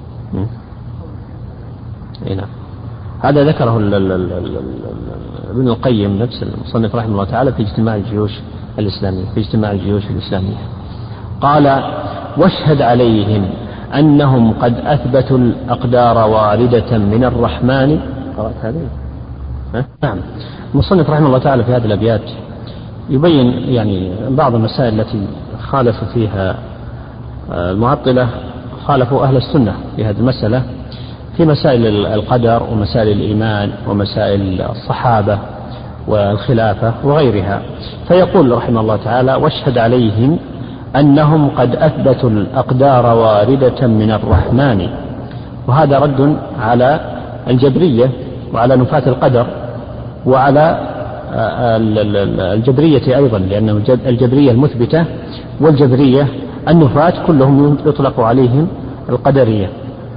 إيه نعم. هذا ذكره ابن القيم نفس المصنف رحمه الله تعالى في اجتماع الجيوش الإسلامية في اجتماع الجيوش الإسلامية قال: واشهد عليهم أنهم قد أثبتوا الأقدار واردة من الرحمن. قرأت هذه؟ نعم. المصنف رحمه الله تعالى في هذه الأبيات يبين يعني بعض المسائل التي خالف فيها المعطلة، خالفوا أهل السنة في هذه المسألة، في مسائل القدر ومسائل الإيمان ومسائل الصحابة والخلافة وغيرها. فيقول رحمه الله تعالى: واشهد عليهم أنهم قد أثبتوا الأقدار واردة من الرحمن. وهذا رد على الجبرية وعلى نفاة القدر وعلى الجبرية أيضا، لأن الجبرية المثبتة والجبرية النفاة كلهم يطلق عليهم القدرية.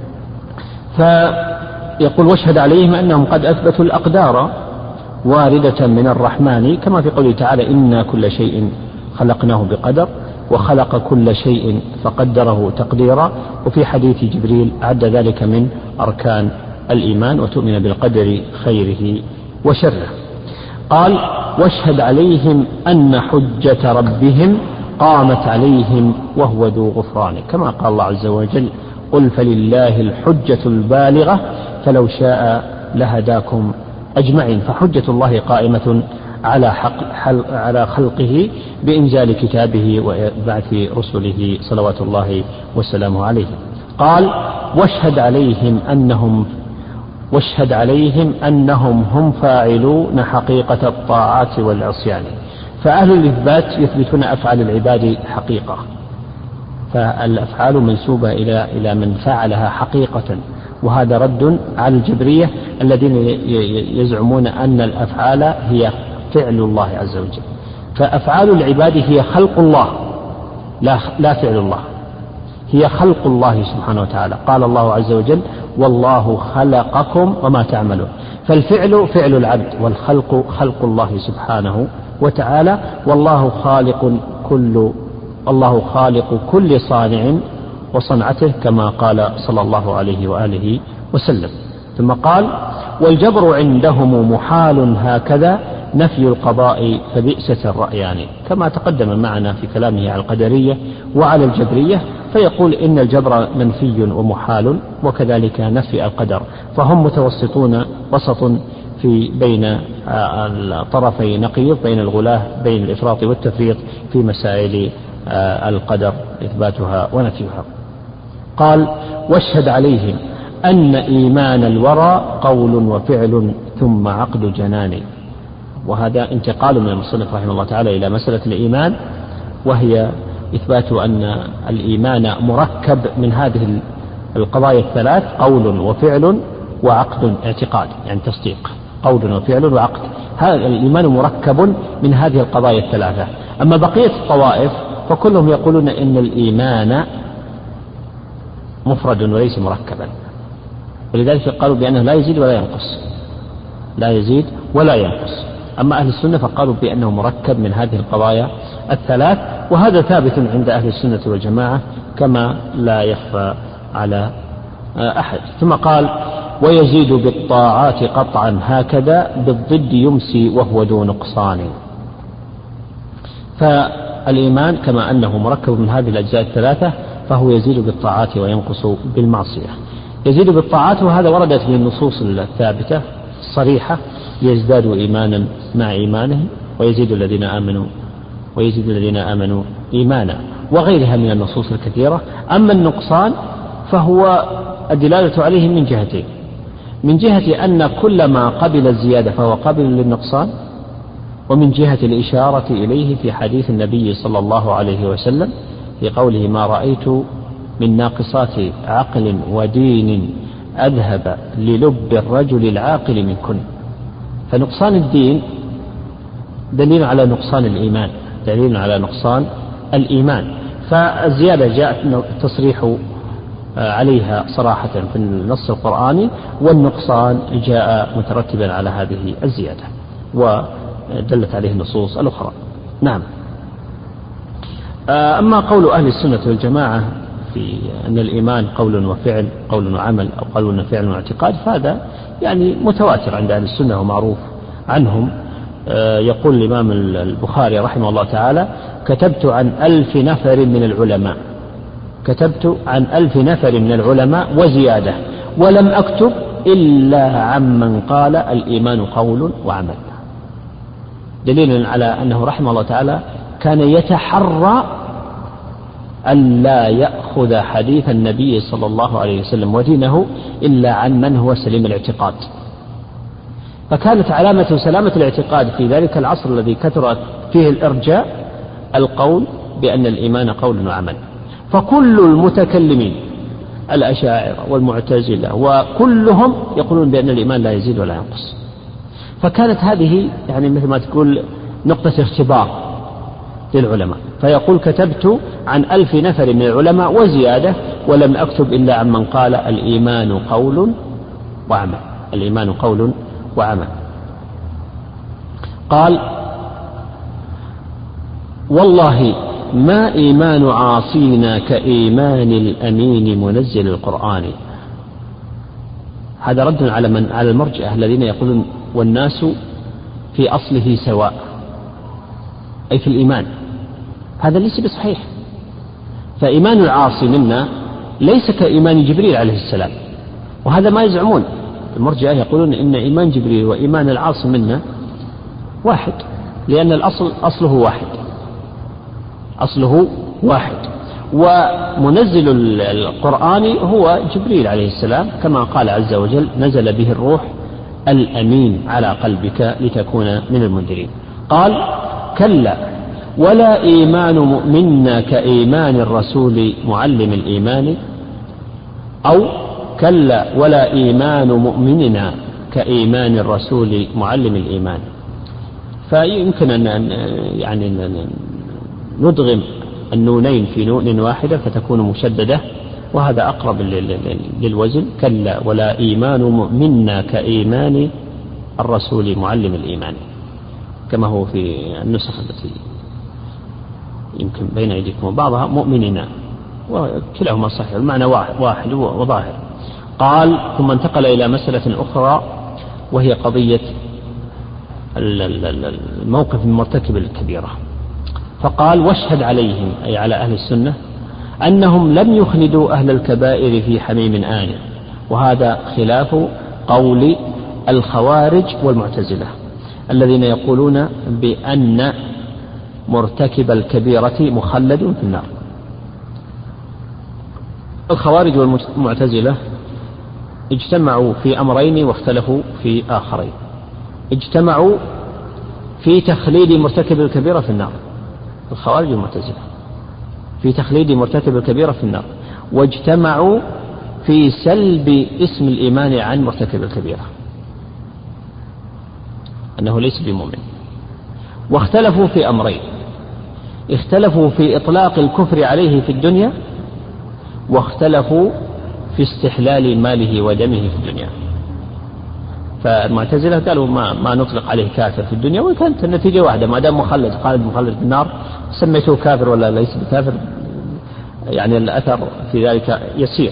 فيقول واشهد عليهم أنهم قد أثبتوا الأقدار واردة من الرحمن، كما في قوله تعالى إنا كل شيء خلقناه بقدر وخلق كل شيء فقدره تقديرا. وفي حديث جبريل عد ذلك من أركان الإيمان وتؤمن بالقدر خيره وشره. قال واشهد عليهم أن حجة ربهم قامت عليهم وهو ذو غفران، كما قال الله عز وجل قل فلله الحجة البالغة فلو شاء لهداكم أجمعين. فحجة الله قائمة على, حق على خلقه بإنزال كتابه وبعث رسله صلوات الله وسلامه عليه. قال واشهد عليهم أنهم واشهد عليهم أنهم هم فاعلون حقيقة الطاعات والعصيان. فأهل الإثبات يثبتون أفعال العباد حقيقة، فالأفعال منسوبة إلى إلى من فعلها حقيقة، وهذا رد على الجبرية الذين يزعمون أن الأفعال هي فعل الله عز وجل. فأفعال العباد هي خلق الله لا لا فعل الله، هي خلق الله سبحانه وتعالى. قال الله عز وجل والله خلقكم وما تعملون. فالفعل فعل العبد والخلق خلق الله سبحانه وتعالى، والله خالق كل الله خالق كل صانع وصنعته، كما قال صلى الله عليه وآله وسلم. ثم قال والجبر عندهم محال هكذا نفي القضاء فبئست الرأيان، كما تقدم معنا في كلامه على القدرية وعلى الجبرية، فيقول إن الجبر منفي ومحال وكذلك نفي القدر، فهم متوسطون وسط في بين الطرفي نقيض بين الغلاة بين الإفراط والتفريط في مسائل القدر إثباتها ونفيها. قال واشهد عليهم أن إيمان الورى قول وفعل ثم عقد جنان. وهذا انتقال من المصنف رحمه الله تعالى إلى مسألة الإيمان، وهي إثبات أن الإيمان مركب من هذه القضايا الثلاث، قول وفعل وعقد اعتقاد، يعني تصديق، قول وفعل وعقد. هذا الإيمان مركب من هذه القضايا الثلاثة. أما بقية الطوائف فكلهم يقولون إن الإيمان مفرد وليس مركبا، ولذلك قالوا بأنه لا يزيد ولا ينقص، لا يزيد ولا ينقص. أما أهل السنة فقالوا بأنه مركب من هذه القضايا الثلاث، وهذا ثابت عند أهل السنة والجماعة كما لا يخفى على أحد. ثم قال ويزيد بالطاعات قطعا هكذا بالضد يمسي وهو ذو نقصان. فالإيمان كما أنه مركب من هذه الأجزاء الثلاثة فهو يزيد بالطاعات وينقص بالمعصية. يزيد بالطاعات، وهذا وردت من النصوص الثابتة الصريحة يزداد إيمانا مع إيمانه ويزيد الذين آمنوا ويزيد الذين آمنوا إيمانا، وغيرها من النصوص الكثيرة. أما النقصان فهو الدلالة عليه من جهتين: من جهة أن كل ما قبل الزيادة فهو قابل للنقصان، ومن جهة الإشارة إليه في حديث النبي صلى الله عليه وسلم في قوله ما رأيت من ناقصات عقل ودين أذهب للب الرجل العاقل منكن. فنقصان الدين دليل على نقصان الإيمان، دليل على نقصان الإيمان. فالزيادة جاءت تصريح عليها صراحة في النص القرآني، والنقصان جاء مترتبا على هذه الزيادة ودلت عليه النصوص الأخرى. نعم. أما قول أهل السنة والجماعة في أن الإيمان قول وفعل، قول وعمل، أو قول وفعل واعتقاد، فهذا يعني متواتر عند أهل السنة ومعروف عنهم. يقول الإمام البخاري رحمه الله تعالى كتبت عن ألف نفر من العلماء كتبت عن ألف نفر من العلماء وزيادة، ولم أكتب إلا عمن قال الإيمان قول وعمل. دليل على أنه رحمه الله تعالى كان يتحرى أن لا يأخذ حديث النبي صلى الله عليه وسلم ودينه إلا عن من هو سليم الاعتقاد. فكانت علامة سلامة الاعتقاد في ذلك العصر الذي كثرت فيه الإرجاء القول بأن الإيمان قول وعمل. فكل المتكلمين الأشاعرة والمعتزلة وكلهم يقولون بأن الإيمان لا يزيد ولا ينقص. فكانت هذه يعني مثل ما تقول نقطة اختبار للعلماء، فيقول كتبت عن ألف نفر من العلماء وزيادة ولم أكتب إلا عن من قال الإيمان قول وعمل. الإيمان قول وعمل. قال والله ما إيمان عاصينا كإيمان الأمين منزل القرآن. هذا رد على من على المرجئة الذين يقولون والناس في أصله سواء، أي في الإيمان. هذا ليس بصحيح. فإيمان العاصي منا ليس كإيمان جبريل عليه السلام، وهذا ما يزعمون. المرجئة يقولون إن إيمان جبريل وإيمان العاصي منا واحد، لأن الأصل أصله واحد أصله واحد ومنزل القرآن هو جبريل عليه السلام، كما قال عز وجل نزل به الروح الأمين على قلبك لتكون من المنذرين. قال كلا ولا إيمان مؤمنا كإيمان الرسول معلم الإيمان، أو كلا ولا إيمان مؤمننا كإيمان الرسول معلم الإيمان. فيمكن أن يعني ندغم النونين في نون واحدة فتكون مشددة، وهذا أقرب للوزن. كلا ولا إيمان مؤمنا كإيمان الرسول معلم الإيمان، كما هو في النسخ التي يمكن بين أيديكم وبعضها مؤمننا، وكلاهما صحيح، المعنى واحد وظاهر. قال ثم انتقل إلى مسألة أخرى وهي قضية الموقف من مرتكب الكبيرة، فقال واشهد عليهم أي على أهل السنة أنهم لم يخلدوا أهل الكبائر في حميم آن. وهذا خلاف قول الخوارج والمعتزلة الذين يقولون بأن مرتكب الكبيرة مخلد في النار. الخوارج والمعتزلة اجتمعوا في أمرين واختلفوا في آخرين. اجتمعوا في تخليد مرتكب الكبيرة في النار، الخوارج والمعتزلة في تخليد مرتكب الكبيرة في النار، واجتمعوا في سلب اسم الإيمان عن مرتكب الكبيرة، أنه ليس بمؤمن. واختلفوا في أمرين، اختلفوا في إطلاق الكفر عليه في الدنيا، واختلفوا في استحلال ماله ودمه في الدنيا. فالمعتزلة قالوا ما, ما نطلق عليه كافر في الدنيا، وكانت النتيجة واحدة، ما دام مخلد خالد مخلد في النار سميته كافر ولا ليس بكافر، يعني الأثر في ذلك يسير.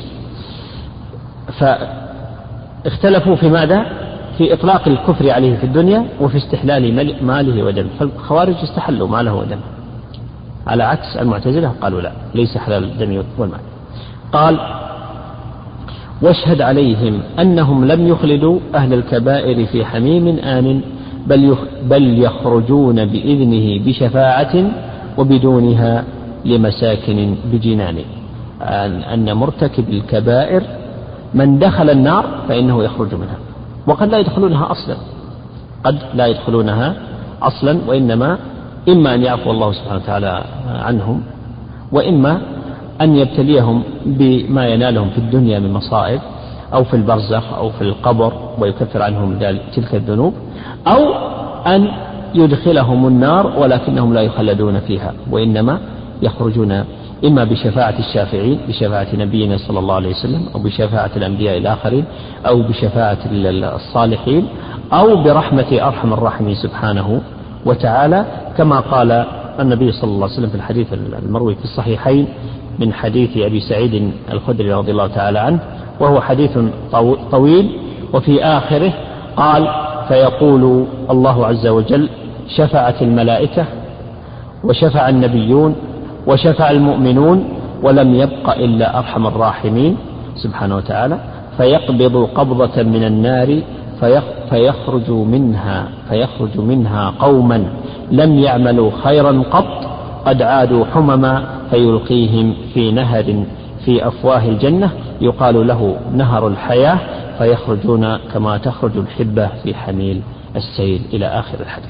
فاختلفوا في ماذا؟ في إطلاق الكفر عليه في الدنيا وفي استحلال ماله ودمه. فالخوارج استحلوا ماله ودمه، على عكس المعتزلة قالوا لا، ليس حلال الدم والمال. قال واشهد عليهم أنهم لم يخلدوا أهل الكبائر في حميم آن، بل بل يخرجون بإذنه بشفاعة وبدونها لمساكن بجنان. أن مرتكب الكبائر من دخل النار فإنه يخرج منها، وقد لا يدخلونها أصلا، قد لا يدخلونها أصلا، وإنما إما أن يعفو الله سبحانه وتعالى عنهم، وإما أن يبتليهم بما ينالهم في الدنيا من مصائب، أو في البرزخ أو في القبر ويكفر عنهم تلك الذنوب، أو أن يدخلهم النار ولكنهم لا يخلدون فيها، وإنما يخرجون إما بشفاعة الشافعين، بشفاعة نبينا صلى الله عليه وسلم، أو بشفاعة الأنبياء الآخرين، أو بشفاعة الصالحين، أو برحمة أرحم الراحمين سبحانه وتعالى، كما قال النبي صلى الله عليه وسلم في الحديث المروي في الصحيحين من حديث أبي سعيد الخدري رضي الله تعالى عنه، وهو حديث طويل، وفي آخره قال فيقول الله عز وجل شفعت الملائكة وشفع النبيون وشفع المؤمنون ولم يبق إلا أرحم الراحمين سبحانه وتعالى، فيقبض قبضة من النار فيخرج منها فيخرج منها قوما لم يعملوا خيرا قط قد عادوا حمما، فيلقيهم في نهر في أفواه الجنة يقال له نهر الحياة، فيخرجون كما تخرج الحبة في حميل السيل، إلى آخر الحديث.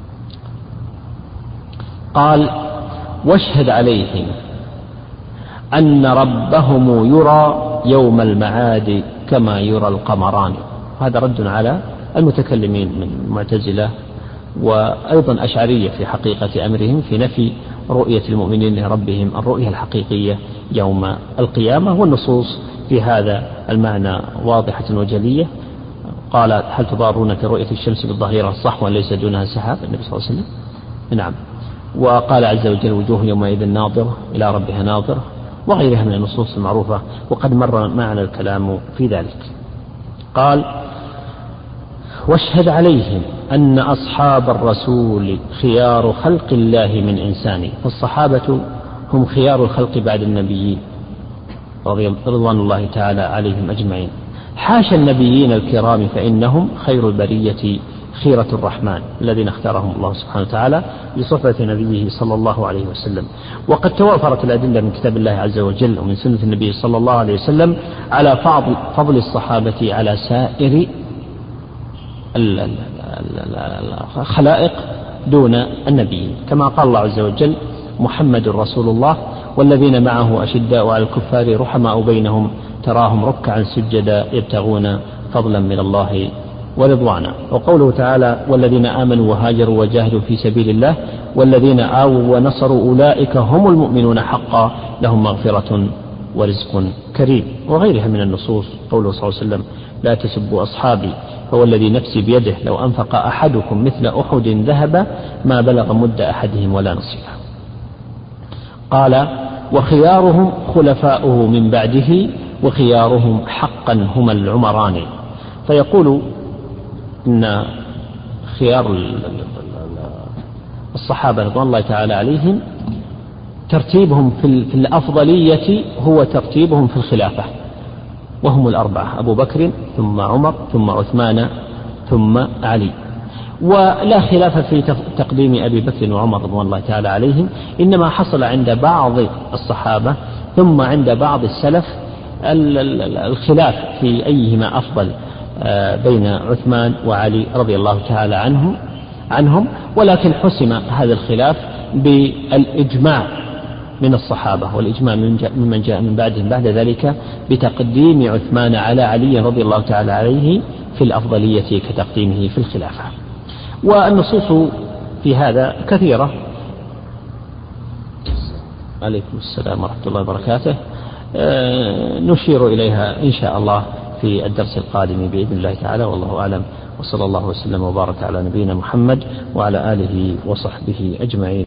قال واشهد عليهم أن ربهم يرى يوم المعاد كما يرى القمران. هذا رد على المتكلمين من المعتزلة وأيضا أشعرية في حقيقة أمرهم في نفي رؤية المؤمنين لربهم الرؤية الحقيقية يوم القيامة. والنصوص في هذا المعنى واضحة وجلية. قال هل تضارون في رؤية الشمس بالظهيرة الصحوة ليس دونها سحاب، النبي صلى الله عليه وسلم. نعم. وقال عز وجل وجوه يومئذ ناظرة إلى ربها ناظرة، وغيرها من النصوص المعروفة وقد مر معنا الكلام في ذلك. قال واشهد عليهم أن أصحاب الرسول خيار خلق الله من إنسان. فالصحابة هم خيار الخلق بعد النبيين رضوان الله تعالى عليهم أجمعين. حاشا النبيين الكرام فإنهم خير البرية خيرة الرحمن الذين اختارهم الله سبحانه وتعالى لصحبة نبيه صلى الله عليه وسلم. وقد توافرت الأدلة من كتاب الله عز وجل ومن سنة النبي صلى الله عليه وسلم على فضل, فضل الصحابة على سائر الخلائق دون النبيين، كما قال الله عز وجل محمد رسول الله والذين معه أشداء على الكفار رحماء بينهم تراهم ركعا سجدا يبتغون فضلا من الله ورضوانا. وقوله تعالى والذين آمنوا وهاجروا وجاهدوا في سبيل الله والذين آووا ونصروا أولئك هم المؤمنون حقا لهم مغفرة ورزق كريم. وغيرها من النصوص قوله صلى الله عليه وسلم لا تسبوا أصحابي فوالذي نفسي بيده لو أنفق أحدكم مثل أحد ذهب ما بلغ مد أحدهم ولا نصيفه. قال وخيارهم خلفاؤه من بعده وخيارهم حقا هما العمران. فيقول إن خيار الصحابة رضوان الله تعالى عليهم ترتيبهم في الأفضلية هو ترتيبهم في الخلافة، وهم الأربعة أبو بكر ثم عمر ثم عثمان ثم علي. ولا خلاف في تقديم أبي بكر وعمر رضوان الله تعالى عليهم، إنما حصل عند بعض الصحابة ثم عند بعض السلف الخلاف في أيهما أفضل بين عثمان وعلي رضي الله تعالى عنهم عنهم ولكن حسم هذا الخلاف بالإجماع من الصحابة والإجماع ممن جاء من بعدهم بعد ذلك بتقديم عثمان على علي رضي الله تعالى عليه في الأفضلية كتقديمه في الخلافة. والنصوص في هذا كثيرة. عليكم السلام ورحمة الله وبركاته. نشير إليها إن شاء الله في الدرس القادم بإذن الله تعالى، والله أعلم، وصلى الله وسلم وبارك على نبينا محمد وعلى آله وصحبه أجمعين.